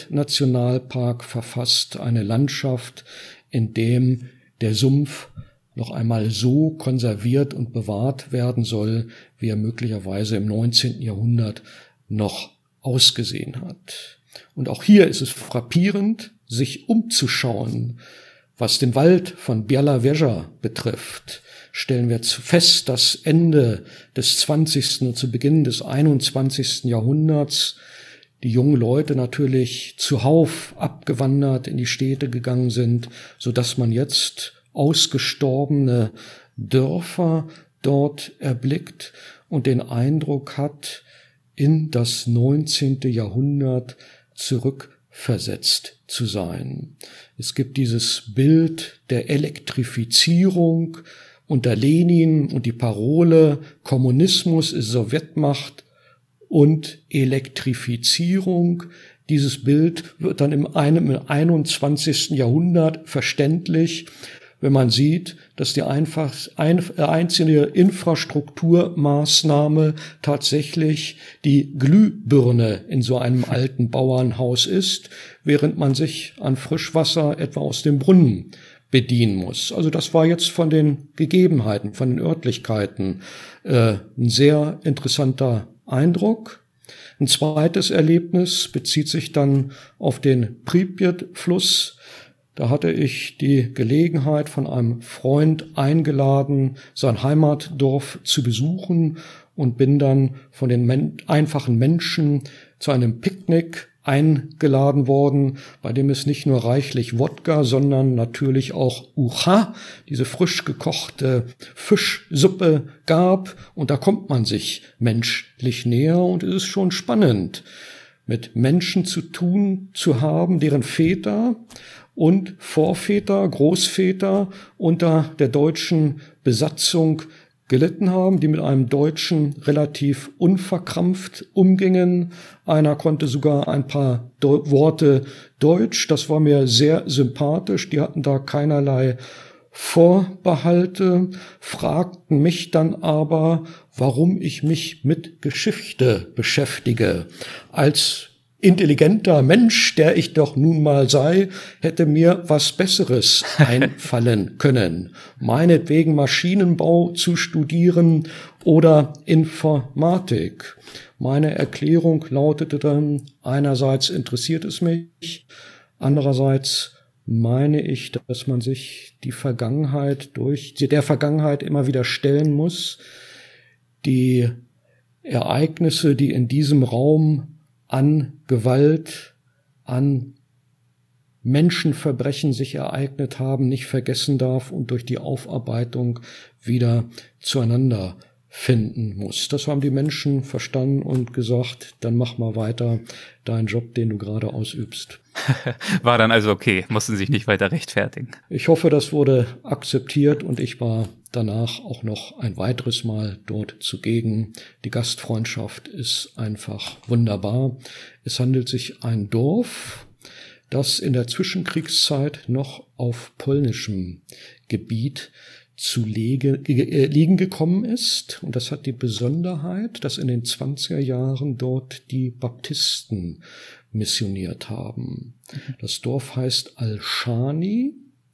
Pripyat-Nationalpark verfasst, eine Landschaft, in dem der Sumpf noch einmal so konserviert und bewahrt werden soll, wie er möglicherweise im neunzehnten Jahrhundert noch ausgesehen hat. Und auch hier ist es frappierend, sich umzuschauen. Was den Wald von Biała-Wieża betrifft, stellen wir fest, dass Ende des zwanzigsten und zu Beginn des einundzwanzigsten Jahrhunderts die jungen Leute natürlich zuhauf abgewandert in die Städte gegangen sind, so dass man jetzt ausgestorbene Dörfer dort erblickt und den Eindruck hat, in das neunzehnte Jahrhundert zurückversetzt zu sein. Es gibt dieses Bild der Elektrifizierung unter Lenin und die Parole Kommunismus ist Sowjetmacht und Elektrifizierung. Dieses Bild wird dann im einundzwanzigsten Jahrhundert verständlich, wenn man sieht, dass die einfach ein, einzige Infrastrukturmaßnahme tatsächlich die Glühbirne in so einem alten Bauernhaus ist, während man sich an Frischwasser etwa aus dem Brunnen bedienen muss. Also das war jetzt von den Gegebenheiten, von den Örtlichkeiten äh, ein sehr interessanter Eindruck. Ein zweites Erlebnis bezieht sich dann auf den Pripyat-Fluss. Da hatte ich die Gelegenheit, von einem Freund eingeladen, sein Heimatdorf zu besuchen und bin dann von den men- einfachen Menschen zu einem Picknick eingeladen worden, bei dem es nicht nur reichlich Wodka, sondern natürlich auch Ucha, diese frisch gekochte Fischsuppe gab. Und da kommt man sich menschlich näher und es ist schon spannend, mit Menschen zu tun zu haben, deren Väter und Vorväter, Großväter unter der deutschen Besatzung gelitten haben, die mit einem Deutschen relativ unverkrampft umgingen. Einer konnte sogar ein paar Deu- Worte Deutsch, das war mir sehr sympathisch, die hatten da keinerlei Vorbehalte, fragten mich dann aber, warum ich mich mit Geschichte beschäftige. Als intelligenter Mensch, der ich doch nun mal sei, hätte mir was Besseres einfallen können. Meinetwegen Maschinenbau zu studieren oder Informatik. Meine Erklärung lautete dann, einerseits interessiert es mich, andererseits meine ich, dass man sich die Vergangenheit durch, der Vergangenheit immer wieder stellen muss. Die Ereignisse, die in diesem Raum an Gewalt, an Menschenverbrechen sich ereignet haben, nicht vergessen darf und durch die Aufarbeitung wieder zueinander finden muss. Das haben die Menschen verstanden und gesagt, dann mach mal weiter deinen Job, den du gerade ausübst. War dann also okay, mussten sich nicht weiter rechtfertigen. Ich hoffe, das wurde akzeptiert und ich war danach auch noch ein weiteres Mal dort zugegen. Die Gastfreundschaft ist einfach wunderbar. Es handelt sich ein Dorf, das in der Zwischenkriegszeit noch auf polnischem Gebiet zu lege, äh, liegen gekommen ist. Und das hat die Besonderheit, dass in den zwanziger Jahren dort die Baptisten missioniert haben. Das Dorf heißt Al-Shani.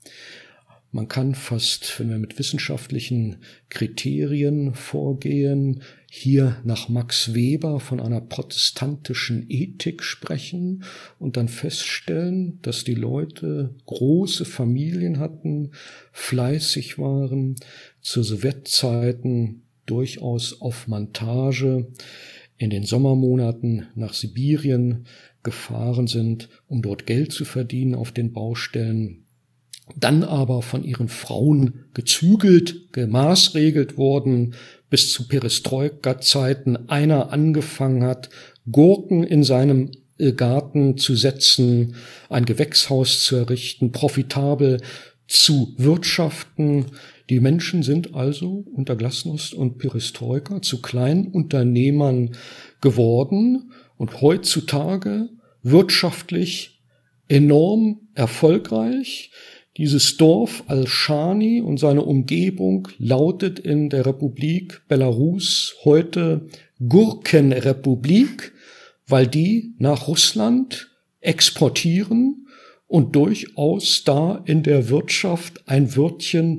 Man kann fast, wenn wir mit wissenschaftlichen Kriterien vorgehen, hier nach Max Weber von einer protestantischen Ethik sprechen und dann feststellen, dass die Leute große Familien hatten, fleißig waren, zu Sowjetzeiten durchaus auf Montage, in den Sommermonaten nach Sibirien gefahren sind, um dort Geld zu verdienen auf den Baustellen, dann aber von ihren Frauen gezügelt, gemaßregelt wurden, bis zu Perestroika-Zeiten einer angefangen hat, Gurken in seinem Garten zu setzen, ein Gewächshaus zu errichten, profitabel zu wirtschaften. Die Menschen sind also unter Glasnost und Perestroika zu Kleinunternehmern geworden und heutzutage wirtschaftlich enorm erfolgreich. Dieses Dorf Al-Shani und seine Umgebung lautet in der Republik Belarus heute Gurkenrepublik, weil die nach Russland exportieren und durchaus da in der Wirtschaft ein Wörtchen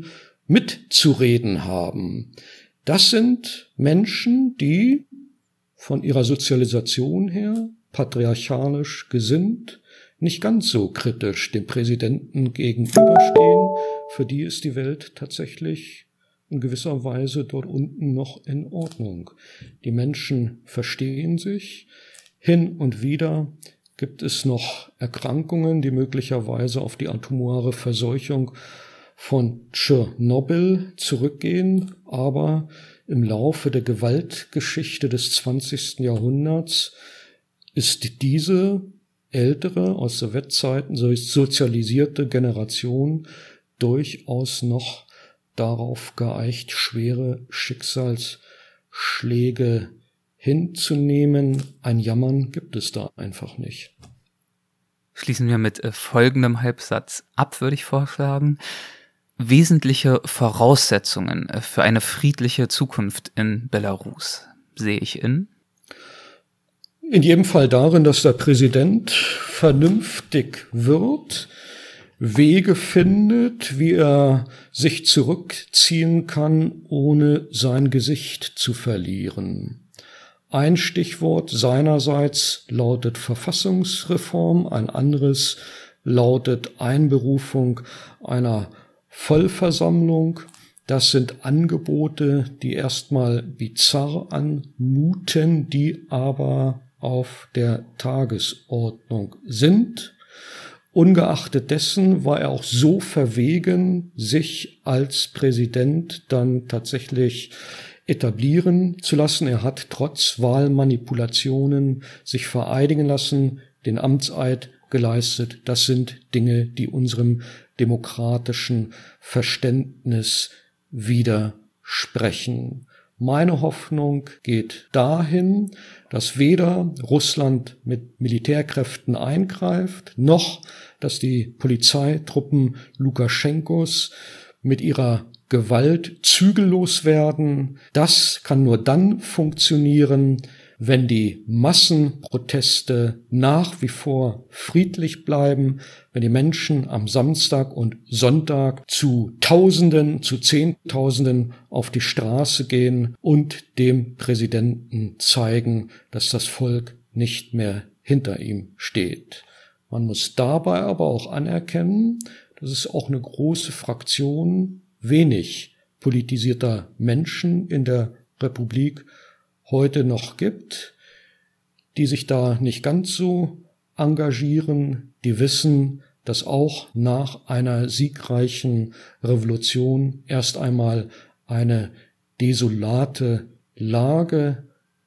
mitzureden haben. Das sind Menschen, die von ihrer Sozialisation her patriarchalisch gesinnt, nicht ganz so kritisch dem Präsidenten gegenüberstehen. Für die ist die Welt tatsächlich in gewisser Weise dort unten noch in Ordnung. Die Menschen verstehen sich. Hin und wieder gibt es noch Erkrankungen, die möglicherweise auf die atomare Verseuchung von Tschernobyl zurückgehen, aber im Laufe der Gewaltgeschichte des zwanzigsten Jahrhunderts ist diese ältere, aus Sowjetzeiten sozialisierte Generation durchaus noch darauf geeicht, schwere Schicksalsschläge hinzunehmen. Ein Jammern gibt es da einfach nicht. Schließen wir mit folgendem Halbsatz ab, würde ich vorschlagen. Wesentliche Voraussetzungen für eine friedliche Zukunft in Belarus sehe ich in? In jedem Fall darin, dass der Präsident vernünftig wird, Wege findet, wie er sich zurückziehen kann, ohne sein Gesicht zu verlieren. Ein Stichwort seinerseits lautet Verfassungsreform, ein anderes lautet Einberufung einer Vollversammlung. Das sind Angebote, die erstmal bizarr anmuten, die aber auf der Tagesordnung sind. Ungeachtet dessen war er auch so verwegen, sich als Präsident dann tatsächlich etablieren zu lassen. Er hat trotz Wahlmanipulationen sich vereidigen lassen, den Amtseid geleistet. Das sind Dinge, die unserem demokratischen Verständnis widersprechen. Meine Hoffnung geht dahin, dass weder Russland mit Militärkräften eingreift, noch dass die Polizeitruppen Lukaschenkos mit ihrer Gewalt zügellos werden. Das kann nur dann funktionieren, wenn die Massenproteste nach wie vor friedlich bleiben, wenn die Menschen am Samstag und Sonntag zu Tausenden, zu Zehntausenden auf die Straße gehen und dem Präsidenten zeigen, dass das Volk nicht mehr hinter ihm steht. Man muss dabei aber auch anerkennen, dass es auch eine große Fraktion wenig politisierter Menschen in der Republik heute noch gibt, die sich da nicht ganz so engagieren, die wissen, dass auch nach einer siegreichen Revolution erst einmal eine desolate Lage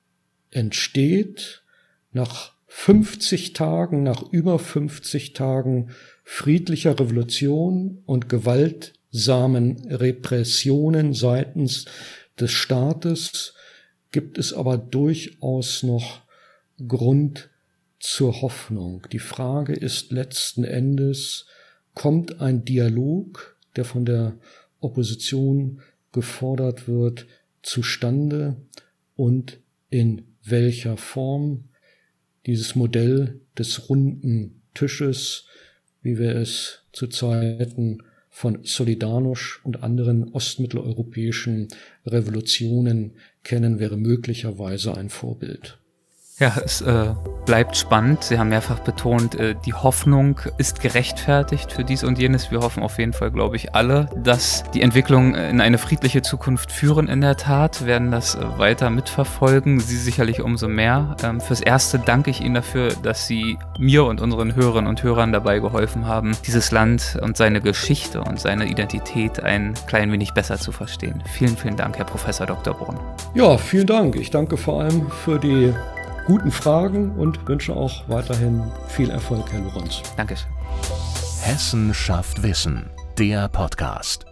entsteht. Nach fünfzig Tagen, nach über fünfzig Tagen friedlicher Revolution und gewaltsamen Repressionen seitens des Staates gibt es aber durchaus noch Grund zur Hoffnung. Die Frage ist letzten Endes, kommt ein Dialog, der von der Opposition gefordert wird, zustande und in welcher Form? Dieses Modell des runden Tisches, wie wir es zu Zeiten von Solidarność und anderen ostmitteleuropäischen Revolutionen kennen, wäre möglicherweise ein Vorbild. Ja, es äh, bleibt spannend. Sie haben mehrfach betont, äh, die Hoffnung ist gerechtfertigt für dies und jenes. Wir hoffen auf jeden Fall, glaube ich, alle, dass die Entwicklung in eine friedliche Zukunft führen in der Tat, werden das äh, weiter mitverfolgen. Sie sicherlich umso mehr. Ähm, fürs Erste danke ich Ihnen dafür, dass Sie mir und unseren Hörerinnen und Hörern dabei geholfen haben, dieses Land und seine Geschichte und seine Identität ein klein wenig besser zu verstehen. Vielen, vielen Dank, Herr Professor Doktor Brunn. Ja, vielen Dank. Ich danke vor allem für die guten Fragen und wünsche auch weiterhin viel Erfolg, Herr Lorenz. Dankeschön. Hessen schafft Wissen, der Podcast.